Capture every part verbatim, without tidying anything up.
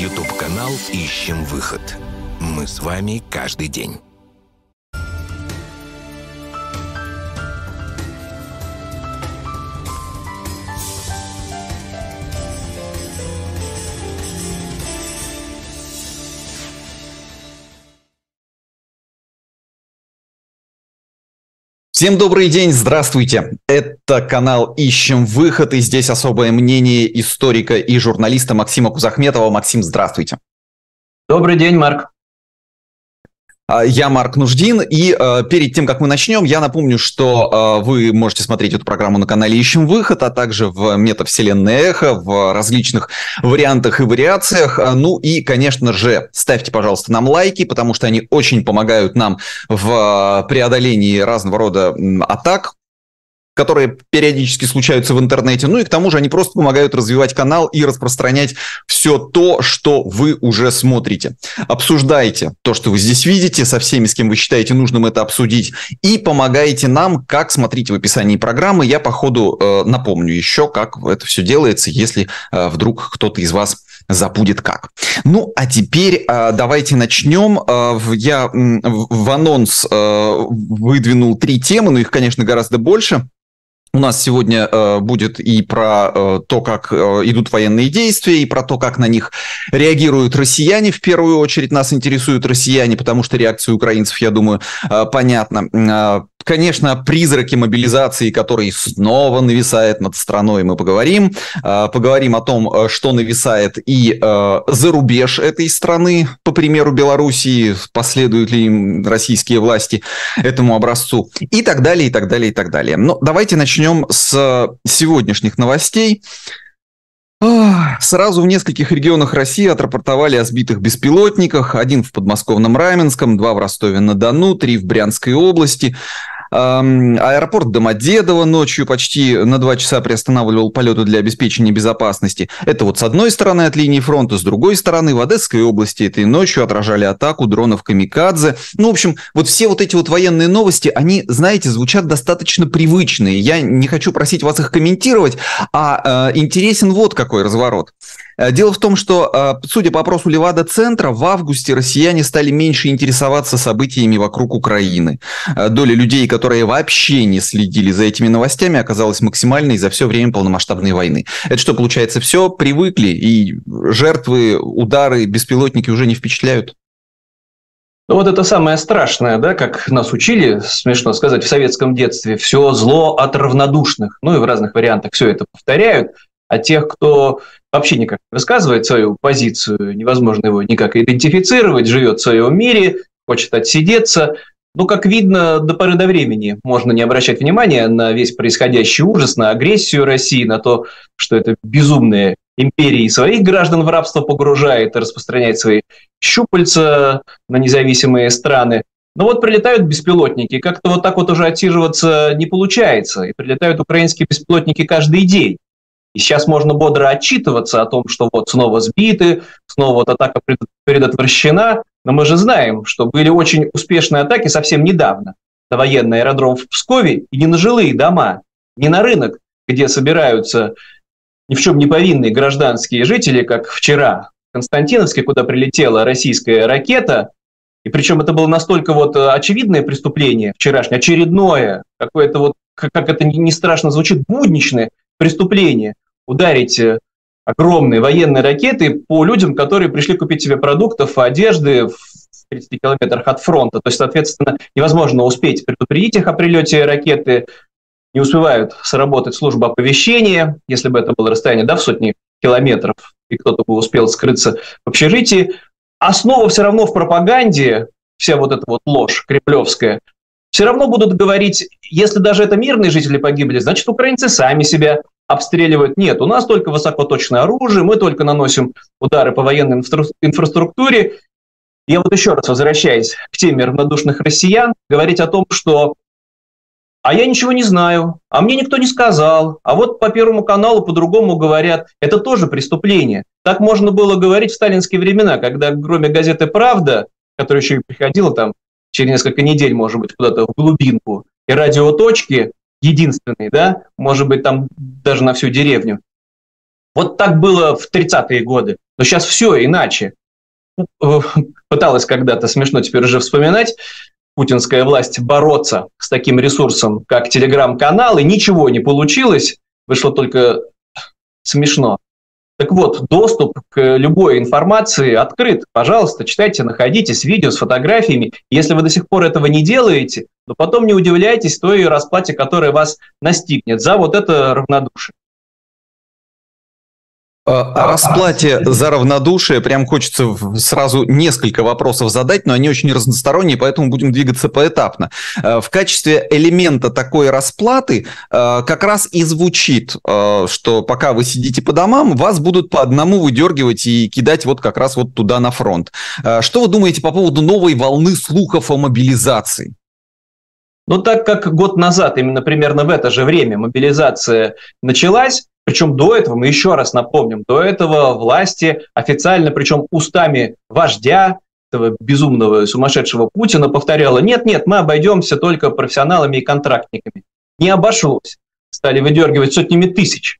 Ютуб-канал «Ищем выход». Мы с вами каждый день. Всем добрый день, здравствуйте. Это канал «Ищем выход», и здесь особое мнение историка и журналиста Максима Кузахметова. Максим, здравствуйте. Добрый день, Марк. Я Марк Нуждин, и э, перед тем, как мы начнем, я напомню, что э, вы можете смотреть эту программу на канале «Ищем выход», а также в метавселенной Эхо, в различных вариантах и вариациях. Ну и, конечно же, ставьте, пожалуйста, нам лайки, потому что они очень помогают нам в преодолении разного рода атак, которые периодически случаются в интернете. Ну и к тому же они просто помогают развивать канал и распространять все то, что вы уже смотрите. Обсуждайте то, что вы здесь видите, со всеми, с кем вы считаете нужным это обсудить, и помогайте нам, как смотрите в описании программы. Я по ходу э, напомню еще, как это все делается, если э, вдруг кто-то из вас забудет как. Ну, а теперь э, давайте начнем. Э, я э, в анонс э, выдвинул три темы, но их, конечно, гораздо больше. У нас сегодня э, будет и про э, то, как э, идут военные действия, и про то, как на них реагируют россияне. В первую очередь нас интересуют россияне, потому что реакция украинцев, я думаю, э, понятна. Э, Конечно, о призраке мобилизации, который снова нависает над страной, мы поговорим. Поговорим о том, что нависает и за рубеж этой страны, по примеру Белоруссии, последуют ли российские власти этому образцу, и так далее, и так далее, и так далее. Но давайте начнем с сегодняшних новостей. Сразу в нескольких регионах России отрапортовали о сбитых беспилотниках. Один в подмосковном Раменском, два в Ростове-на-Дону, три в Брянской области. Аэропорт Домодедово ночью почти на два часа приостанавливал полеты для обеспечения безопасности. Это вот с одной стороны от линии фронта, с другой стороны в Одесской области этой ночью отражали атаку дронов «Камикадзе». Ну, в общем, вот все вот эти вот военные новости, они, знаете, звучат достаточно привычные. Я не хочу просить вас их комментировать, а э, интересен вот какой разворот. Дело в том, что, судя по опросу Левада-центра, в августе россияне стали меньше интересоваться событиями вокруг Украины. Доля людей, которые вообще не следили за этими новостями, оказалась максимальной за все время полномасштабной войны. Это что, получается, все? Привыкли, и жертвы, удары, беспилотники уже не впечатляют? Ну вот это самое страшное, да, как нас учили, смешно сказать, в советском детстве, все зло от равнодушных. Ну и в разных вариантах все это повторяют. А тех, кто вообще никак не высказывает свою позицию, невозможно его никак идентифицировать, живет в своем мире, хочет отсидеться. Ну, как видно, до поры до времени можно не обращать внимания на весь происходящий ужас, на агрессию России, на то, что это безумная империя своих граждан в рабство погружает и распространяет свои щупальца на независимые страны. Но вот прилетают беспилотники, как-то вот так вот уже отсиживаться не получается. И прилетают украинские беспилотники каждый день. И сейчас можно бодро отчитываться о том, что вот снова сбиты, снова вот атака предотвращена. Но мы же знаем, что были очень успешные атаки совсем недавно на военный аэродром в Пскове и не на жилые дома, не на рынок, где собираются ни в чем не повинные гражданские жители, как вчера в Константиновске, куда прилетела российская ракета. И причем это было настолько вот очевидное преступление вчерашнее, очередное, какое-то вот, как это не страшно звучит, будничное преступление. Ударить огромные военные ракеты по людям, которые пришли купить себе продуктов, одежды в тридцати километрах от фронта. То есть, соответственно, невозможно успеть предупредить их о прилете ракеты, не успевают сработать служба оповещения, если бы это было расстояние, да, в сотни километров, и кто-то бы успел скрыться в общежитии. Основа все равно в пропаганде, вся вот эта вот ложь кремлевская, все равно будут говорить, если даже это мирные жители погибли, значит, украинцы сами себя обстреливают. Нет, у нас только высокоточное оружие, мы только наносим удары по военной инфра- инфраструктуре. Я вот еще раз возвращаясь к теме равнодушных россиян, говорить о том, что «а я ничего не знаю», «а мне никто не сказал», «а вот по Первому каналу по-другому говорят», это тоже преступление. Так можно было говорить в сталинские времена, когда кроме газеты «Правда», которая еще и приходила там через несколько недель, может быть, куда-то в глубинку, и радио «Точки», единственный, да, может быть, там даже на всю деревню. Вот так было в тридцатые годы. Но сейчас все иначе. Пыталась когда-то, смешно теперь уже вспоминать, путинская власть бороться с таким ресурсом, как телеграм-канал, и ничего не получилось, вышло только смешно. Так вот, доступ к любой информации открыт. Пожалуйста, читайте, находитесь, видео с фотографиями. Если вы до сих пор этого не делаете, то потом не удивляйтесь той расплате, которая вас настигнет за вот это равнодушие. О расплате за равнодушие прям хочется сразу несколько вопросов задать, но они очень разносторонние, поэтому будем двигаться поэтапно. В качестве элемента такой расплаты как раз и звучит, что пока вы сидите по домам, вас будут по одному выдергивать и кидать вот как раз вот туда на фронт. Что вы думаете по поводу новой волны слухов о мобилизации? Ну, так как год назад, именно примерно в это же время мобилизация началась, причем до этого, мы еще раз напомним, до этого власти официально, причем устами вождя, этого безумного сумасшедшего Путина, повторяла: нет-нет, мы обойдемся только профессионалами и контрактниками. Не обошлось. Стали выдергивать сотнями тысяч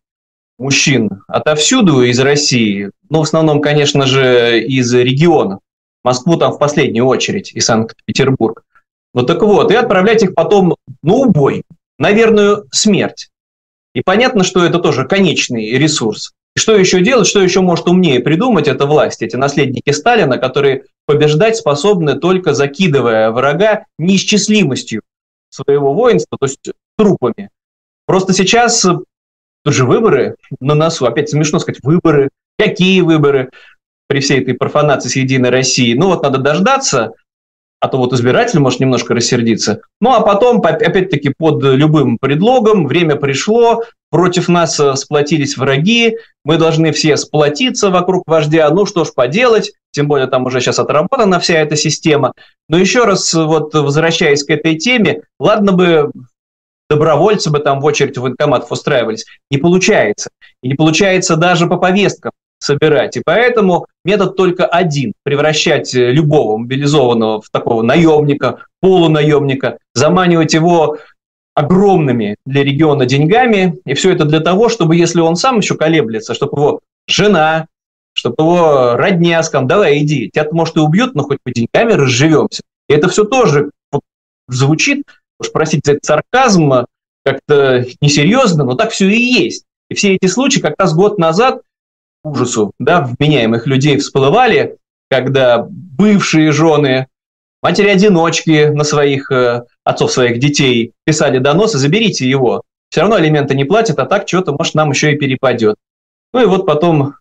мужчин отовсюду из России, ну, в основном, конечно же, из регионов. Москву там в последнюю очередь и Санкт-Петербург. Ну так вот, и отправлять их потом на убой, на верную смерть. И понятно, что это тоже конечный ресурс. И что еще делать, что еще может умнее придумать эта власть, эти наследники Сталина, которые побеждать способны только закидывая врага неисчислимостью своего воинства, то есть трупами. Просто сейчас тут же выборы на носу, опять смешно сказать, выборы. Какие выборы при всей этой профанации с Единой Россией? Ну вот надо дождаться, а то вот избиратель может немножко рассердиться. Ну, а потом, опять-таки, под любым предлогом, время пришло, против нас сплотились враги, мы должны все сплотиться вокруг вождя. Ну, что ж поделать, тем более там уже сейчас отработана вся эта система. Но еще раз, вот возвращаясь к этой теме, ладно бы добровольцы бы там в очередь в военкоматов устраивались. Не получается. И не получается даже по повесткам собирать. И поэтому метод только один – превращать любого мобилизованного в такого наемника, полунаемника, заманивать его огромными для региона деньгами. И все это для того, чтобы, если он сам еще колеблется, чтобы его жена, чтобы его родня сказала: давай иди, тебя-то, может, и убьют, но хоть по деньгами разживемся. И это все тоже вот звучит, уж простите за этот сарказм, как-то несерьезно, но так все и есть. И все эти случаи как раз год назад ужасу, да, вменяемых людей всплывали, когда бывшие жены, матери-одиночки на своих э, отцов своих детей писали доносы: заберите его, все равно алименты не платят, а так что-то, может, нам еще и перепадет. Ну и вот потом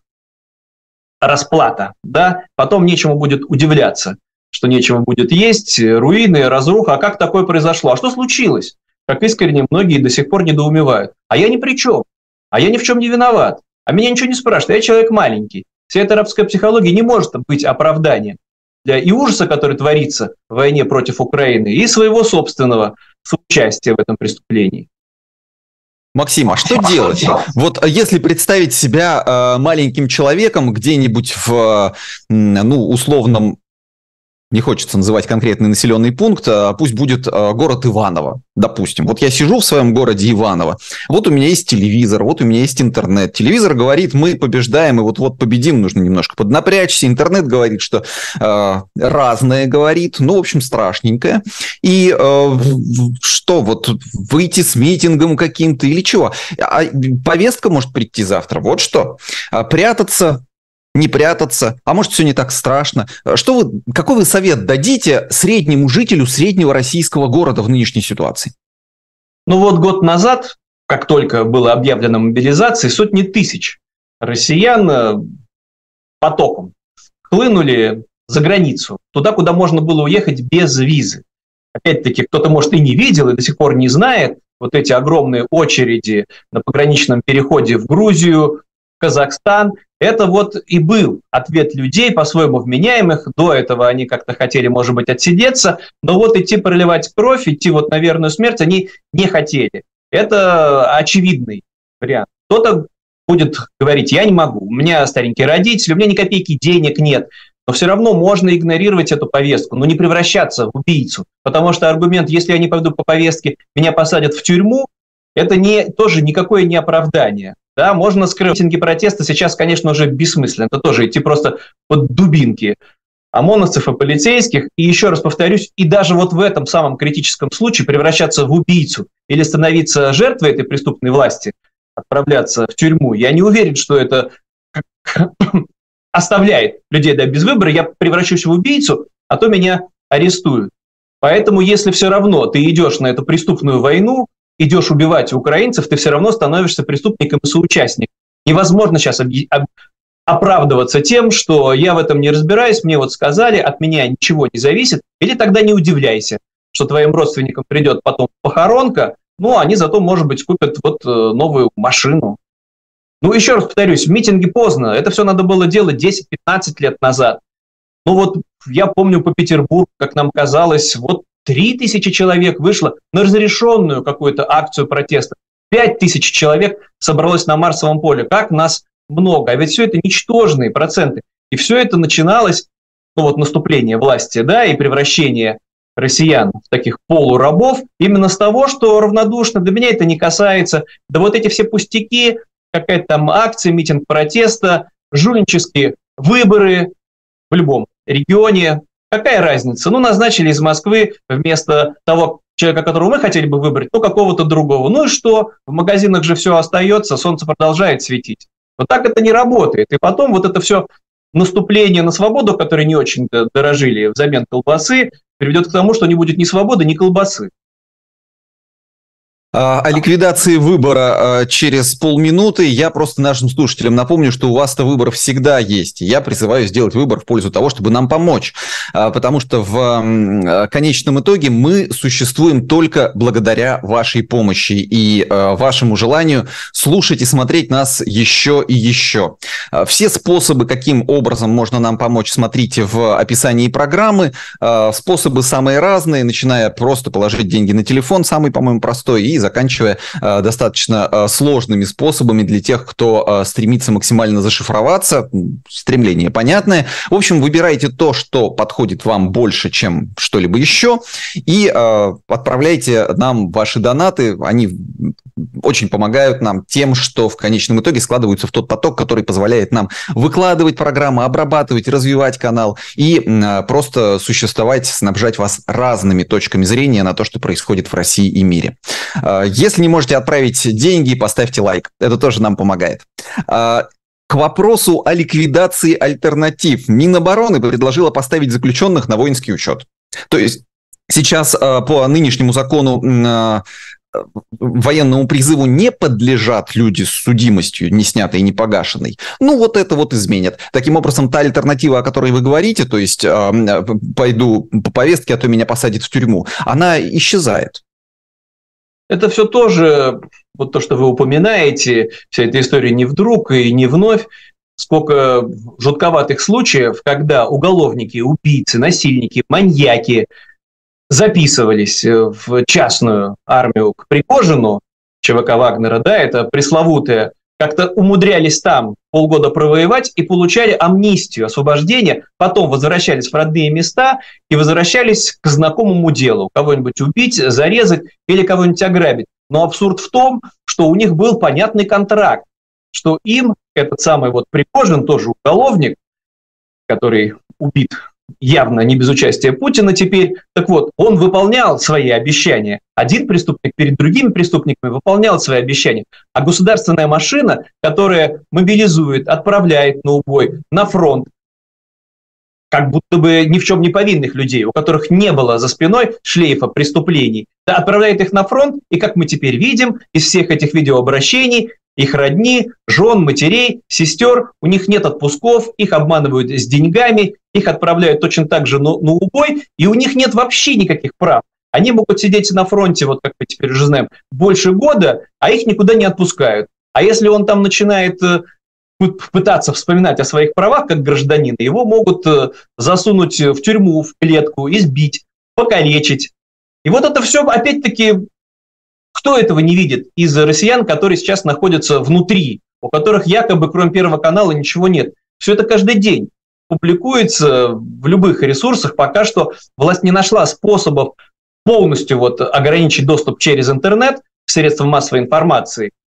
расплата, да, потом нечему будет удивляться, что нечего будет есть, руины, разруха. А как такое произошло? А что случилось? Как искренне многие до сих пор недоумевают. А я ни при чем, а я ни в чем не виноват. А меня ничего не спрашивают, я человек маленький. Вся эта арабская психология не может быть оправданием для и ужаса, который творится в войне против Украины, и своего собственного соучастия в этом преступлении. Максим, а что делать? Вот если представить себя э, маленьким человеком где-нибудь в, э, ну, условном, не хочется называть конкретный населенный пункт, а пусть будет э, город Иваново, допустим. Вот я сижу в своем городе Иваново, вот у меня есть телевизор, вот у меня есть интернет. Телевизор говорит: мы побеждаем, и вот-вот победим, нужно немножко поднапрячься. Интернет говорит, что э, разное говорит, ну, в общем, страшненькое. И э, что, вот выйти с митингом каким-то или чего? А повестка может прийти завтра, вот что. А прятаться... Не прятаться, а может, все не так страшно. Что вы, какой вы совет дадите среднему жителю среднего российского города в нынешней ситуации? Ну вот год назад, как только было объявлено мобилизации, сотни тысяч россиян потоком хлынули за границу, туда, куда можно было уехать без визы. Опять-таки, кто-то, может, и не видел, и до сих пор не знает вот эти огромные очереди на пограничном переходе в Грузию, Казахстан. Это вот и был ответ людей, по-своему вменяемых. До этого они как-то хотели, может быть, отсидеться, но вот идти проливать кровь, идти вот на верную смерть они не хотели. Это очевидный вариант. Кто-то будет говорить: я не могу, у меня старенькие родители, у меня ни копейки денег нет. Но все равно можно игнорировать эту повестку, но не превращаться в убийцу. Потому что аргумент: если я не пойду по повестке, меня посадят в тюрьму, это не, тоже никакое не оправдание. Да, можно скрывать митинги протеста, сейчас, конечно, уже бессмысленно, это тоже идти просто под дубинки ОМОНовцев и полицейских, и еще раз повторюсь, и даже вот в этом самом критическом случае превращаться в убийцу или становиться жертвой этой преступной власти, отправляться в тюрьму, я не уверен, что это оставляет людей, да, без выбора, я превращусь в убийцу, а то меня арестуют. Поэтому, если все равно ты идешь на эту преступную войну, идешь убивать украинцев, ты все равно становишься преступником и соучастником. Невозможно сейчас оправдываться тем, что я в этом не разбираюсь, мне вот сказали, от меня ничего не зависит, или тогда не удивляйся, что твоим родственникам придет потом похоронка, ну, они зато, может быть, купят вот новую машину. Ну, еще раз повторюсь, митинги поздно, это все надо было делать десять-пятнадцать лет назад. Ну, вот я помню по Петербургу, как нам казалось, вот три тысячи человек вышло на разрешенную какую-то акцию протеста, пять тысяч человек собралось на Марсовом поле, как нас много, а ведь все это ничтожные проценты. И все это начиналось, ну вот наступление власти, да, и превращение россиян в таких полурабов именно с того, что равнодушно, да меня это не касается, да вот эти все пустяки, какая-то там акция, митинг протеста, жульнические выборы в любом регионе, какая разница? Ну, назначили из Москвы вместо того человека, которого мы хотели бы выбрать, ну, какого-то другого. Ну и что? В магазинах же все остается, солнце продолжает светить. Но так это не работает. И потом вот это все наступление на свободу, которое не очень дорожили взамен колбасы, приведет к тому, что не будет ни свободы, ни колбасы. О ликвидации выбора через полминуты. Я просто нашим слушателям напомню, что у вас-то выбор всегда есть. Я призываю сделать выбор в пользу того, чтобы нам помочь. Потому что в конечном итоге мы существуем только благодаря вашей помощи и вашему желанию слушать и смотреть нас еще и еще. Все способы, каким образом можно нам помочь, смотрите в описании программы. Способы самые разные, начиная просто положить деньги на телефон, самый, по-моему, простой, и заканчивая э, достаточно э, сложными способами для тех, кто э, стремится максимально зашифроваться. Стремление понятное. В общем, выбирайте то, что подходит вам больше, чем что-либо еще, и э, отправляйте нам ваши донаты. Они очень помогают нам тем, что в конечном итоге складываются в тот поток, который позволяет нам выкладывать программы, обрабатывать, развивать канал и э, просто существовать, снабжать вас разными точками зрения на то, что происходит в России и мире. Если не можете отправить деньги, поставьте лайк. Это тоже нам помогает. К вопросу о ликвидации альтернатив. Минобороны предложила поставить заключенных на воинский учет. То есть сейчас по нынешнему закону военному призыву не подлежат люди с судимостью, не снятой и не погашенной. Ну, вот это вот изменят. Таким образом, та альтернатива, о которой вы говорите, то есть пойду по повестке, а то меня посадят в тюрьму, она исчезает. Это все тоже, вот то, что вы упоминаете, вся эта история не вдруг и не вновь. Сколько жутковатых случаев, когда уголовники, убийцы, насильники, маньяки записывались в частную армию к Пригожину, ЧВК Вагнера, да, это пресловутое, как-то умудрялись там полгода провоевать и получали амнистию, освобождение, потом возвращались в родные места и возвращались к знакомому делу. Кого-нибудь убить, зарезать или кого-нибудь ограбить. Но абсурд в том, что у них был понятный контракт, что им этот самый вот Пригожин, тоже уголовник, который убит явно не без участия Путина теперь, так вот, он выполнял свои обещания. Один преступник перед другими преступниками выполнял свои обещания. А государственная машина, которая мобилизует, отправляет на убой, на фронт, как будто бы ни в чем не повинных людей, у которых не было за спиной шлейфа преступлений, да, отправляет их на фронт, и, как мы теперь видим, из всех этих видеообращений, их родни, жен, матерей, сестер, у них нет отпусков, их обманывают с деньгами, их отправляют точно так же на, на убой, и у них нет вообще никаких прав. Они могут сидеть на фронте, вот как мы теперь уже знаем, больше года, а их никуда не отпускают. А если он там начинает пытаться вспоминать о своих правах как гражданин, его могут засунуть в тюрьму, в клетку, избить, покалечить. И вот это все, опять-таки, кто этого не видит из россиян, которые сейчас находятся внутри, у которых якобы кроме Первого канала ничего нет. Все это каждый день публикуется в любых ресурсах. Пока что власть не нашла способов полностью вот ограничить доступ через интернет к средствам массовой информации.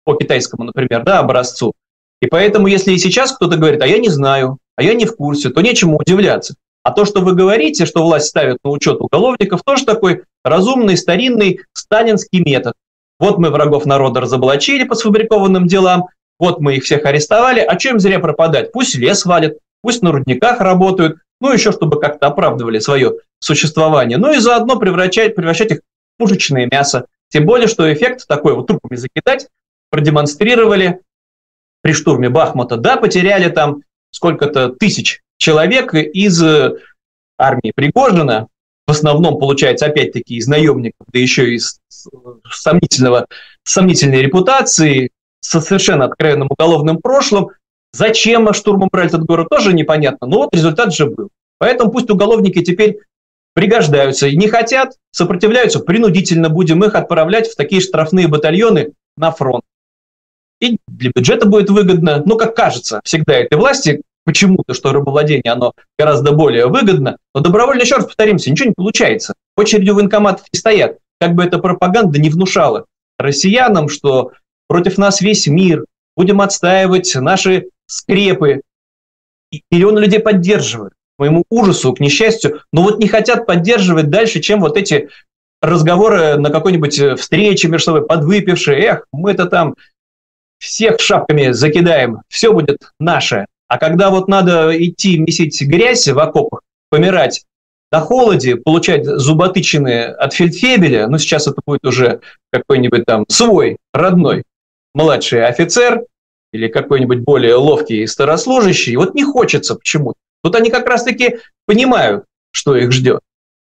по китайскому, например, да, образцу. И поэтому, если и сейчас кто-то говорит, а я не знаю, а я не в курсе, то нечему удивляться. А то, что вы говорите, что власть ставит на учет уголовников, тоже такой разумный, старинный сталинский метод. Вот мы врагов народа разоблачили по сфабрикованным делам, вот мы их всех арестовали, а что им зря пропадать? Пусть лес валят, пусть на рудниках работают, ну еще чтобы как-то оправдывали свое существование, ну и заодно превращать, превращать их в пушечное мясо. Тем более, что эффект такой вот трупами закидать продемонстрировали при штурме Бахмута. Да, потеряли там сколько-то тысяч человек из армии Пригожина, в основном, получается, опять-таки из наемников, да еще и из сомнительного, сомнительной репутации, со совершенно откровенным уголовным прошлым. Зачем штурмом брали этот город, тоже непонятно, но вот результат же был. Поэтому пусть уголовники теперь пригождаются и не хотят, сопротивляются, принудительно будем их отправлять в такие штрафные батальоны на фронт. И для бюджета будет выгодно, ну, как кажется, всегда этой власти, почему-то, что рабовладение, оно гораздо более выгодно, но добровольно, еще раз повторимся, ничего не получается. Очереди у военкоматов не стоят. Как бы эта пропаганда не внушала россиянам, что против нас весь мир, будем отстаивать наши скрепы. И миллионы людей поддерживают, к моему ужасу, к несчастью, но вот не хотят поддерживать дальше, чем вот эти разговоры на какой-нибудь встрече между собой, подвыпившие. Эх, мы-то там всех шапками закидаем, все будет наше. А когда вот надо идти месить грязь в окопах, помирать на холоде, получать зуботычины от фельдфебеля, ну сейчас это будет уже какой-нибудь там свой, родной, младший офицер или какой-нибудь более ловкий старослужащий, вот не хочется почему-то. Тут они как раз-таки понимают, что их ждет.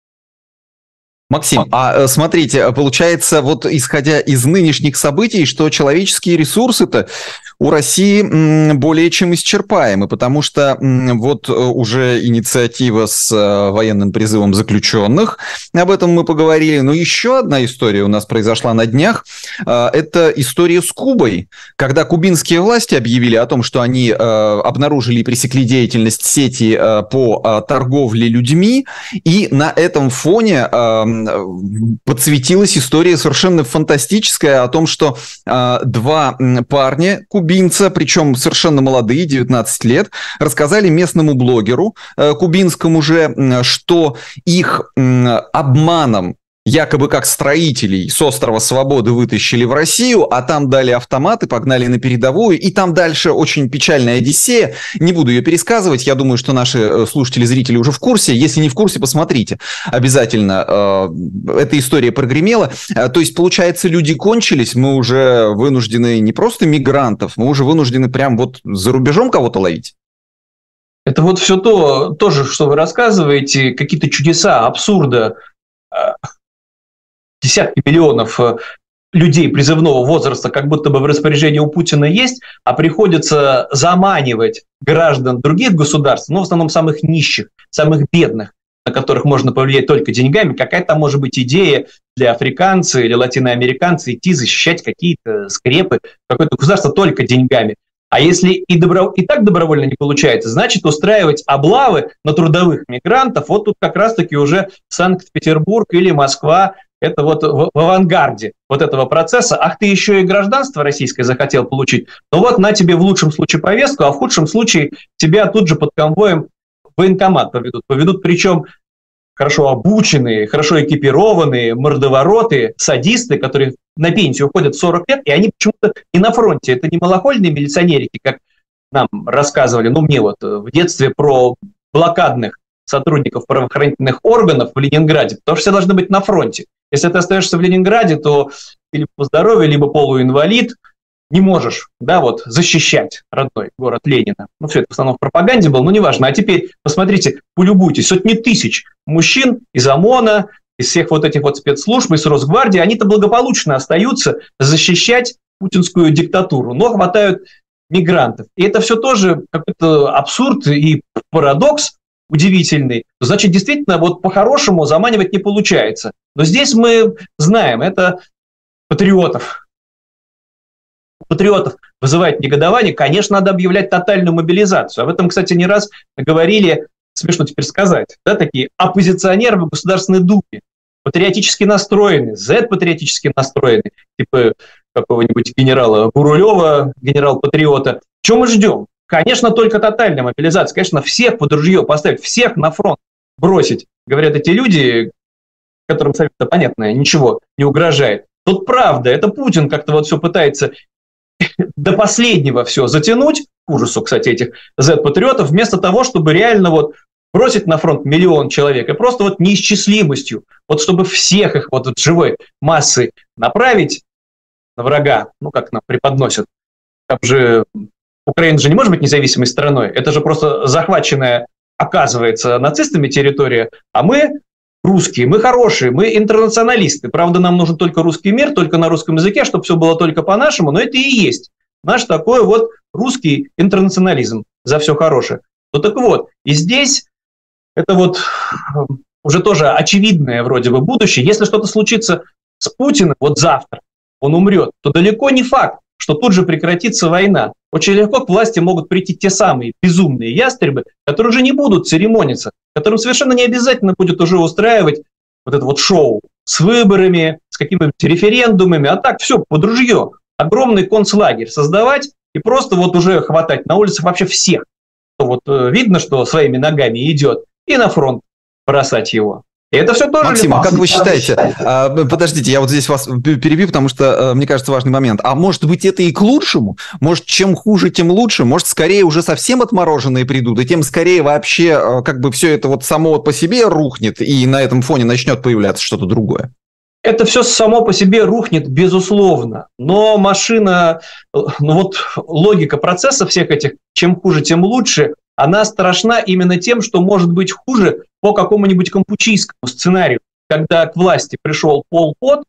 Максим, а смотрите, получается, вот исходя из нынешних событий, что человеческие ресурсы-то у России более чем исчерпаемы, потому что вот уже инициатива с военным призывом заключенных, об этом мы поговорили, но еще одна история у нас произошла на днях, это история с Кубой, когда кубинские власти объявили о том, что они обнаружили и пресекли деятельность сети по торговле людьми, и на этом фоне подсветилась история совершенно фантастическая о том, что э, два парня, кубинца, причем совершенно молодые, девятнадцать лет, рассказали местному блогеру э, кубинскому же, э, что их э, обманом, якобы как строителей с острова Свободы вытащили в Россию, а там дали автоматы, погнали на передовую, и там дальше очень печальная одиссея. Не буду ее пересказывать, я думаю, что наши слушатели, зрители уже в курсе. Если не в курсе, посмотрите. Обязательно э, эта история прогремела. То есть, получается, люди кончились, мы уже вынуждены не просто мигрантов, мы уже вынуждены прям вот за рубежом кого-то ловить. Это вот все то, тоже, что вы рассказываете, какие-то чудеса, абсурда, десятки миллионов людей призывного возраста как будто бы в распоряжении у Путина есть, а приходится заманивать граждан других государств, ну, в основном самых нищих, самых бедных, на которых можно повлиять только деньгами. Какая там может быть идея для африканца или латиноамериканца идти защищать какие-то скрепы, какое-то государство только деньгами? А если и, добро... и так добровольно не получается, значит устраивать облавы на трудовых мигрантов, вот тут как раз-таки уже Санкт-Петербург или Москва, это вот в, в авангарде вот этого процесса. Ах, ты еще и гражданство российское захотел получить, ну вот на тебе в лучшем случае повестку, а в худшем случае тебя тут же под конвоем в военкомат поведут. Поведут причем хорошо обученные, хорошо экипированные, мордовороты, садисты, которые на пенсию уходят в сорок лет, и они почему-то и на фронте. Это не малохольные милиционерики, как нам рассказывали, ну мне вот в детстве про блокадных сотрудников правоохранительных органов в Ленинграде, потому что все должны быть на фронте. Если ты остаешься в Ленинграде, то либо по здоровью, либо полуинвалид, не можешь, да, вот, защищать родной город Ленина. Ну, все это в основном в пропаганде было, но неважно. А теперь, посмотрите, полюбуйтесь, сотни тысяч мужчин из ОМОНа, из всех вот этих вот спецслужб, из Росгвардии, они-то благополучно остаются защищать путинскую диктатуру, но хватают мигрантов. И это все тоже какой-то абсурд и парадокс удивительный. Значит, действительно, вот по-хорошему заманивать не получается. Но здесь мы знаем, это патриотов. Патриотов вызывает негодование, конечно, надо объявлять тотальную мобилизацию. Об этом, кстати, не раз говорили, смешно теперь сказать, да, такие оппозиционеры в Государственной Думе, патриотически настроенные, Z-патриотически настроенные, типа какого-нибудь генерала Гурулева, генерал-патриота. Чего мы ждем? Конечно, только тотальная мобилизация. Конечно, всех под ружье поставить, всех на фронт бросить. Говорят эти люди, которым совсем понятно, ничего не угрожает. Тут правда, это Путин как-то вот все пытается до последнего все затянуть, к ужасу, кстати, этих зет-патриотов, вместо того, чтобы реально вот бросить на фронт миллион человек и просто вот неисчислимостью, вот чтобы всех их вот живой массой направить на врага, ну как нам преподносят, как же Украина же не может быть независимой страной, это же просто захваченная, оказывается, нацистами территория, а мы русские, мы хорошие, мы интернационалисты. Правда, нам нужен только русский мир, только на русском языке, чтобы все было только по-нашему, но это и есть наш такой вот русский интернационализм за все хорошее. Ну так вот, и здесь это вот уже тоже очевидное вроде бы будущее. Если что-то случится с Путиным вот завтра, он умрет, то далеко не факт, что тут же прекратится война. Очень легко к власти могут прийти те самые безумные ястребы, которые уже не будут церемониться, которым совершенно не обязательно будет уже устраивать вот это вот шоу с выборами, с какими-нибудь референдумами, а так все под ружье. Огромный концлагерь создавать и просто вот уже хватать на улицах вообще всех, кто вот э, видно, что своими ногами идет, и на фронт бросать его. И это все тоже... Максим, а как вы считаете? А, подождите, я вот здесь вас перебью, потому что, мне кажется, важный момент. А может быть, это и к лучшему? Может, чем хуже, тем лучше? Может, скорее уже совсем отмороженные придут, и тем скорее вообще как бы все это вот само вот по себе рухнет, и на этом фоне начнет появляться что-то другое? Это все само по себе рухнет, безусловно. Но машина, ну вот логика процесса всех этих, чем хуже, тем лучше, она страшна именно тем, что может быть хуже по какому-нибудь кампучийскому сценарию, когда к власти пришел Пол Пот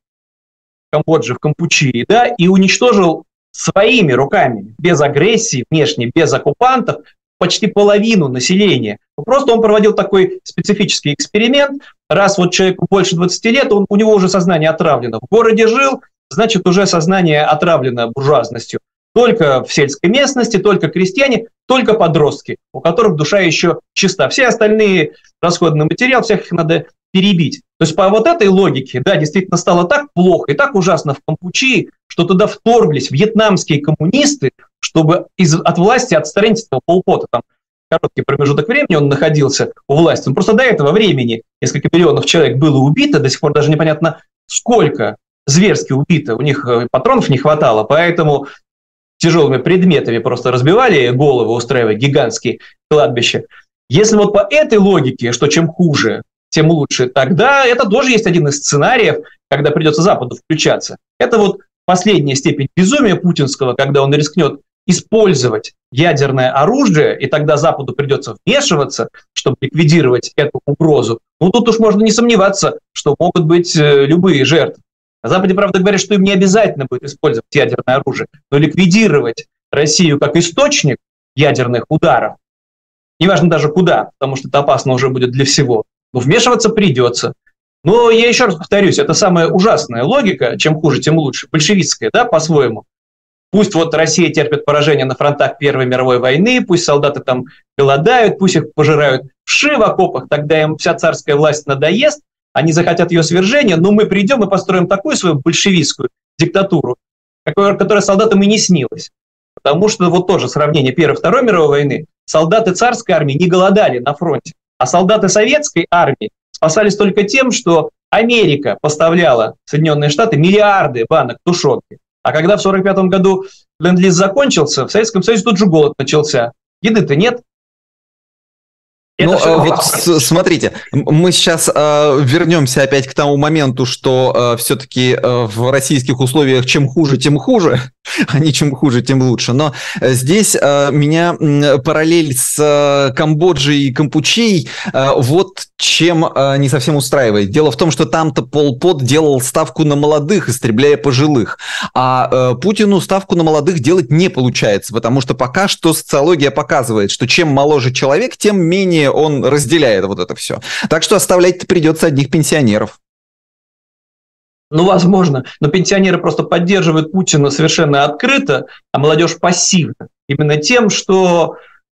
в Камбодже, в Кампучии, да, и уничтожил своими руками, без агрессии внешней, без оккупантов, почти половину населения. Просто он проводил такой специфический эксперимент. Раз вот человеку больше двадцати лет, он, у него уже сознание отравлено. В городе жил, значит, уже сознание отравлено буржуазностью. Только в сельской местности, только крестьяне, только подростки, у которых душа еще чиста. Все остальные расходный материал, всех их надо перебить. То есть по вот этой логике, да, действительно стало так плохо и так ужасно в Кампучии, что туда вторглись вьетнамские коммунисты, чтобы из, от власти отстранить этого Пол Пота. Там короткий промежуток времени он находился у власти. Он просто до этого времени несколько миллионов человек было убито, до сих пор даже непонятно сколько зверски убито. У них патронов не хватало, поэтому тяжелыми предметами просто разбивали головы, устраивая гигантские кладбища. Если вот по этой логике, что чем хуже, тем лучше, тогда это тоже есть один из сценариев, когда придется Западу включаться. Это вот последняя степень безумия путинского, когда он рискнет использовать ядерное оружие, и тогда Западу придется вмешиваться, чтобы ликвидировать эту угрозу. Ну, тут уж можно не сомневаться, что могут быть любые жертвы. На Западе, правда, говорят, что им не обязательно будет использовать ядерное оружие, но ликвидировать Россию как источник ядерных ударов, неважно даже куда, потому что это опасно уже будет для всего, но вмешиваться придется. Но я еще раз повторюсь, это самая ужасная логика, чем хуже, тем лучше, большевистская, да, по-своему. Пусть вот Россия терпит поражение на фронтах Первой мировой войны, пусть солдаты там голодают, пусть их пожирают вши в окопах, тогда им вся царская власть надоест, они захотят ее свержения, но мы придем и построим такую свою большевистскую диктатуру, которая солдатам и не снилась. Потому что вот тоже сравнение Первой и Второй мировой войны, солдаты царской армии не голодали на фронте, а солдаты советской армии спасались только тем, что Америка поставляла в Соединенные Штаты миллиарды банок тушенки. А когда в сорок пятом году ленд-лиз закончился, в Советском Союзе тут же голод начался. Еды-то нет. Ну, вот смотрите, мы сейчас э, вернемся опять к тому моменту, что э, все-таки э, в российских условиях чем хуже, тем хуже, а не чем хуже, тем лучше. Но здесь э, меня э, параллель с э, Камбоджей и Кампучией э, вот чем э, не совсем устраивает. Дело в том, что там-то Пол Пот делал ставку на молодых, истребляя пожилых, а э, Путину ставку на молодых делать не получается, потому что пока что социология показывает, что чем моложе человек, тем менее он разделяет вот это все. Так что оставлять-то придется одних пенсионеров. Ну, возможно. Но пенсионеры просто поддерживают Путина совершенно открыто, а молодежь пассивно. Именно тем, что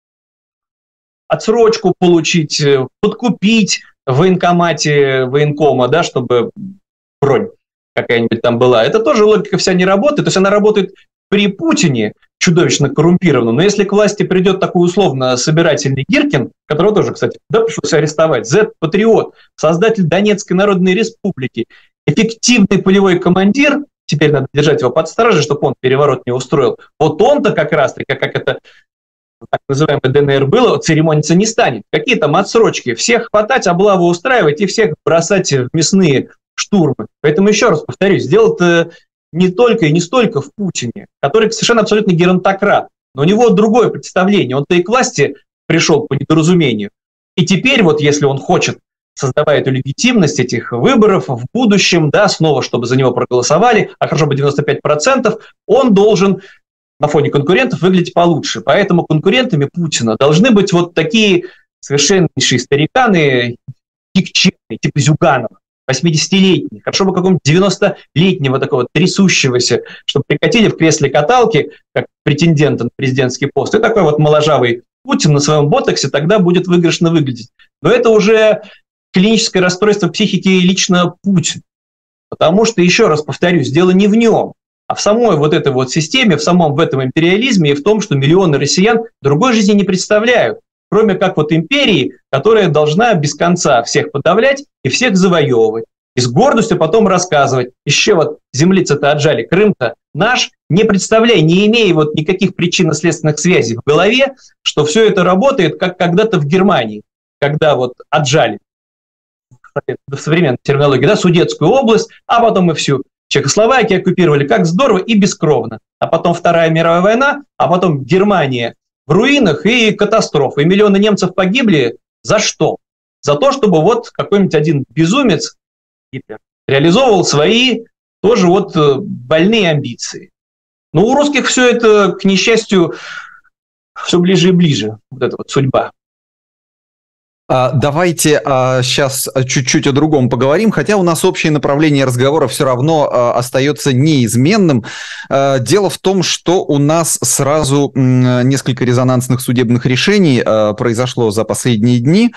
отсрочку получить, подкупить в военкомате военкома, да, чтобы бронь какая-нибудь там была, это тоже логика вся не работает. То есть она работает при Путине, чудовищно коррумпированном. Но если к власти придет такой условно собирательный Гиркин, которого тоже, кстати, да, пришлось арестовать, зет-патриот, создатель Донецкой Народной Республики, эффективный полевой командир, теперь надо держать его под стражей, чтобы он переворот не устроил. Вот он-то как раз-таки, как это так называемый ДНР было, церемониться не станет. Какие там отсрочки? Всех хватать, облаву устраивать и всех бросать в мясные штурмы. Поэтому еще раз повторюсь, дело-то не только и не столько в Путине, который совершенно абсолютно геронтократ, но у него другое представление. Он-то и к власти пришел по недоразумению. И теперь вот если он хочет, создавая эту легитимность этих выборов в будущем, да, снова, чтобы за него проголосовали, а хорошо бы девяносто пять процентов, он должен на фоне конкурентов выглядеть получше. Поэтому конкурентами Путина должны быть вот такие совершеннейшие стариканы, никчемные, типа Зюганова, восьмидесятилетних, хорошо бы какого-нибудь девяностолетнего такого трясущегося, чтобы прикатили в кресле каталки, как претендента на президентский пост, и такой вот моложавый Путин на своем ботоксе тогда будет выигрышно выглядеть. Но это уже клиническое расстройство психики лично Путина. Потому что, еще раз повторюсь, дело не в нем, а в самой вот этой вот системе, в самом в этом империализме и в том, что миллионы россиян другой жизни не представляют, кроме как вот империи, которая должна без конца всех подавлять и всех завоевывать. И с гордостью потом рассказывать, еще вот земли-то отжали, Крым-то наш, не представляя, не имея вот никаких причинно-следственных связей в голове, что все это работает, как когда-то в Германии, когда вот отжали в современной терминологии, да, Судетскую область, а потом и всю Чехословакию оккупировали, как здорово и бескровно. А потом Вторая мировая война, а потом Германия в руинах и катастрофа. И миллионы немцев погибли за что? За то, чтобы вот какой-нибудь один безумец реализовывал свои тоже вот больные амбиции. Но у русских все это, к несчастью, все ближе и ближе, вот эта вот судьба. Давайте сейчас чуть-чуть о другом поговорим, хотя у нас общее направление разговора все равно остается неизменным. Дело в том, что у нас сразу несколько резонансных судебных решений произошло за последние дни.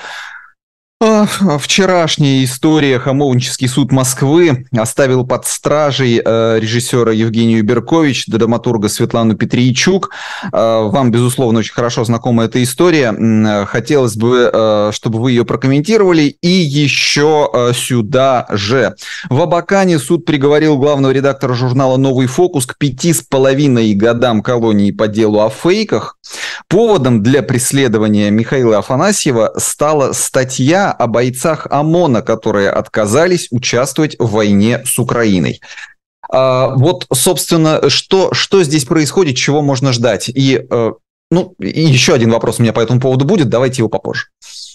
Вчерашняя история. Хамовнический суд Москвы оставил под стражей режиссера Евгению Беркович, драматурга Светлану Петрийчук. Вам, безусловно, очень хорошо знакома эта история. Хотелось бы, чтобы вы ее прокомментировали. И еще сюда же. В Абакане суд приговорил главного редактора журнала «Новый фокус» к пяти с половиной годам колонии по делу о фейках. Поводом для преследования Михаила Афанасьева стала статья о бойцах ОМОНа, которые отказались участвовать в войне с Украиной. А, вот, собственно, что, что здесь происходит, чего можно ждать? И, ну, и еще один вопрос у меня по этому поводу будет, давайте его попозже.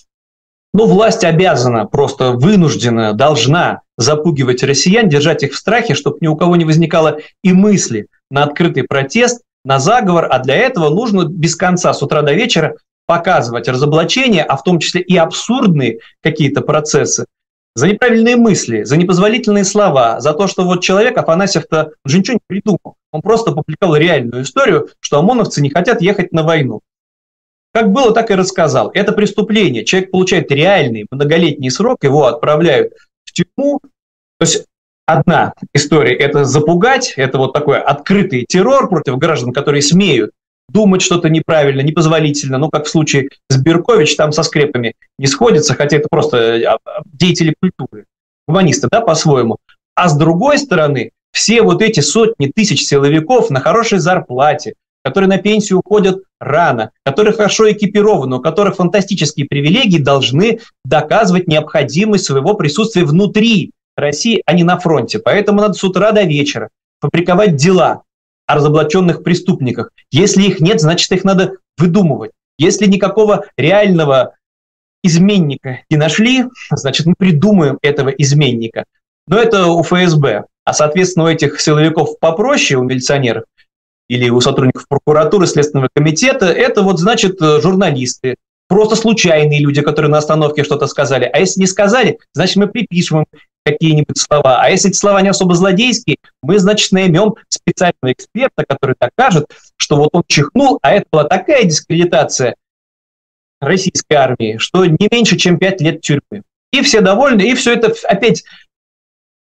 Ну, власть обязана, просто вынуждена, должна запугивать россиян, держать их в страхе, чтобы ни у кого не возникало и мысли на открытый протест, на заговор, а для этого нужно без конца с утра до вечера показывать разоблачения, а в том числе и абсурдные какие-то процессы, за неправильные мысли, за непозволительные слова, за то, что вот человек, Афанасьев-то, уже ничего не придумал. Он просто публиковал реальную историю, что ОМОНовцы не хотят ехать на войну. Как было, так и рассказал. Это преступление. Человек получает реальный многолетний срок, его отправляют в тюрьму. То есть одна история – это запугать, это вот такой открытый террор против граждан, которые смеют думать что-то неправильно, непозволительно, ну, как в случае с Беркович, там со скрепами не сходится, хотя это просто деятели культуры, гуманисты, да, по-своему. А с другой стороны, все вот эти сотни тысяч силовиков на хорошей зарплате, которые на пенсию уходят рано, которые хорошо экипированы, у которых фантастические привилегии, должны доказывать необходимость своего присутствия внутри России, а не на фронте. Поэтому надо с утра до вечера фабриковать дела о разоблаченных преступниках. Если их нет, значит, их надо выдумывать. Если никакого реального изменника не нашли, значит, мы придумаем этого изменника. Но это у эф эс бэ. А, соответственно, у этих силовиков попроще, у милиционеров или у сотрудников прокуратуры, Следственного комитета, это вот, значит, журналисты, просто случайные люди, которые на остановке что-то сказали. А если не сказали, значит, мы припишем им какие-нибудь слова. А если эти слова не особо злодейские, мы, значит, наймем специального эксперта, который докажет, что вот он чихнул, а это была такая дискредитация российской армии, что не меньше, чем пять лет тюрьмы. И все довольны, и все это опять в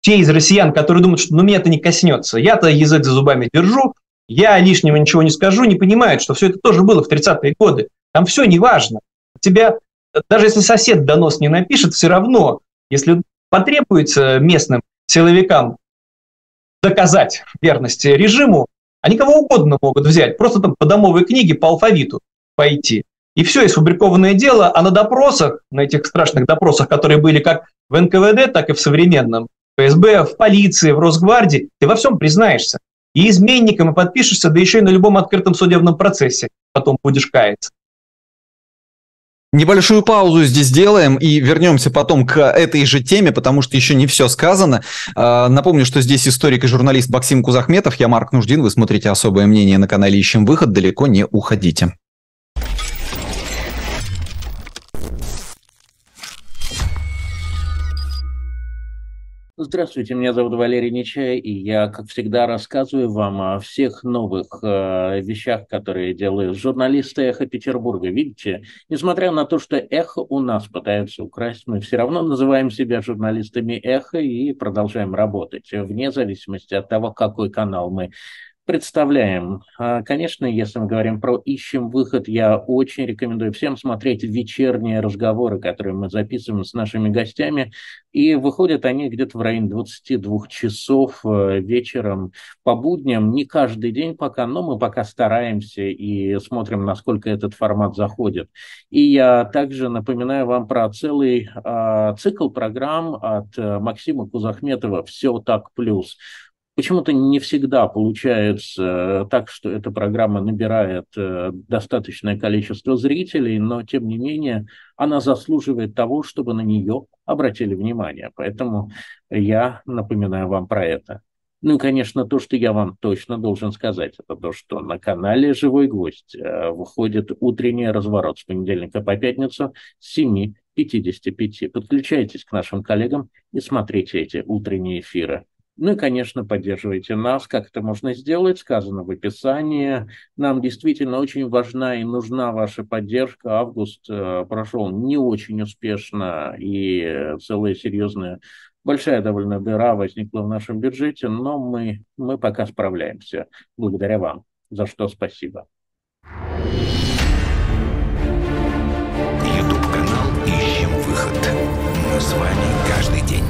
те из россиян, которые думают, что ну, меня это не коснется, я-то язык за зубами держу, я лишнего ничего не скажу, не понимают, что все это тоже было в тридцатые годы. Там все неважно. Тебя, даже если сосед донос не напишет, все равно, если потребуется местным силовикам доказать верность режиму, они кого угодно могут взять, просто там по домовой книге, по алфавиту пойти. И все, и сфабрикованное дело, а на допросах, на этих страшных допросах, которые были как в эн ка вэ дэ, так и в современном пэ эс бэ, в полиции, в Росгвардии, ты во всем признаешься. И изменником, и подпишешься, да еще и на любом открытом судебном процессе потом будешь каяться. Небольшую паузу здесь делаем и вернемся потом к этой же теме, потому что еще не все сказано. Напомню, что здесь историк и журналист Максим Кузахметов, я Марк Нуждин, вы смотрите «Особое мнение» на канале «Ищем выход», далеко не уходите. Здравствуйте, меня зовут Валерий Нечай, и я, как всегда, рассказываю вам о всех новых э, вещах, которые делают журналисты «Эхо Петербурга». Видите, несмотря на то, что «Эхо» у нас пытаются украсть, мы все равно называем себя журналистами «Эхо» и продолжаем работать, вне зависимости от того, какой канал мы представляем. Конечно, если мы говорим про «Ищем выход», я очень рекомендую всем смотреть вечерние разговоры, которые мы записываем с нашими гостями, и выходят они где-то в районе двадцати двух часов вечером по будням, не каждый день пока, но мы пока стараемся и смотрим, насколько этот формат заходит. И я также напоминаю вам про целый э, цикл программ от э, Максима Кузахметова «Все так плюс». Почему-то не всегда получается так, что эта программа набирает достаточное количество зрителей, но, тем не менее, она заслуживает того, чтобы на нее обратили внимание. Поэтому я напоминаю вам про это. Ну и, конечно, то, что я вам точно должен сказать, это то, что на канале «Живой гвоздь» выходит утренний разворот с понедельника по пятницу с семи пятидесяти пяти. Подключайтесь к нашим коллегам и смотрите эти утренние эфиры. Ну и, конечно, поддерживайте нас, как это можно сделать, сказано в описании. Нам действительно очень важна и нужна ваша поддержка. Август э, прошел не очень успешно, и целая серьезная, большая довольно дыра возникла в нашем бюджете, но мы, мы пока справляемся, благодаря вам, за что спасибо. Ютуб-канал «Ищем выход». Мы с вами каждый день.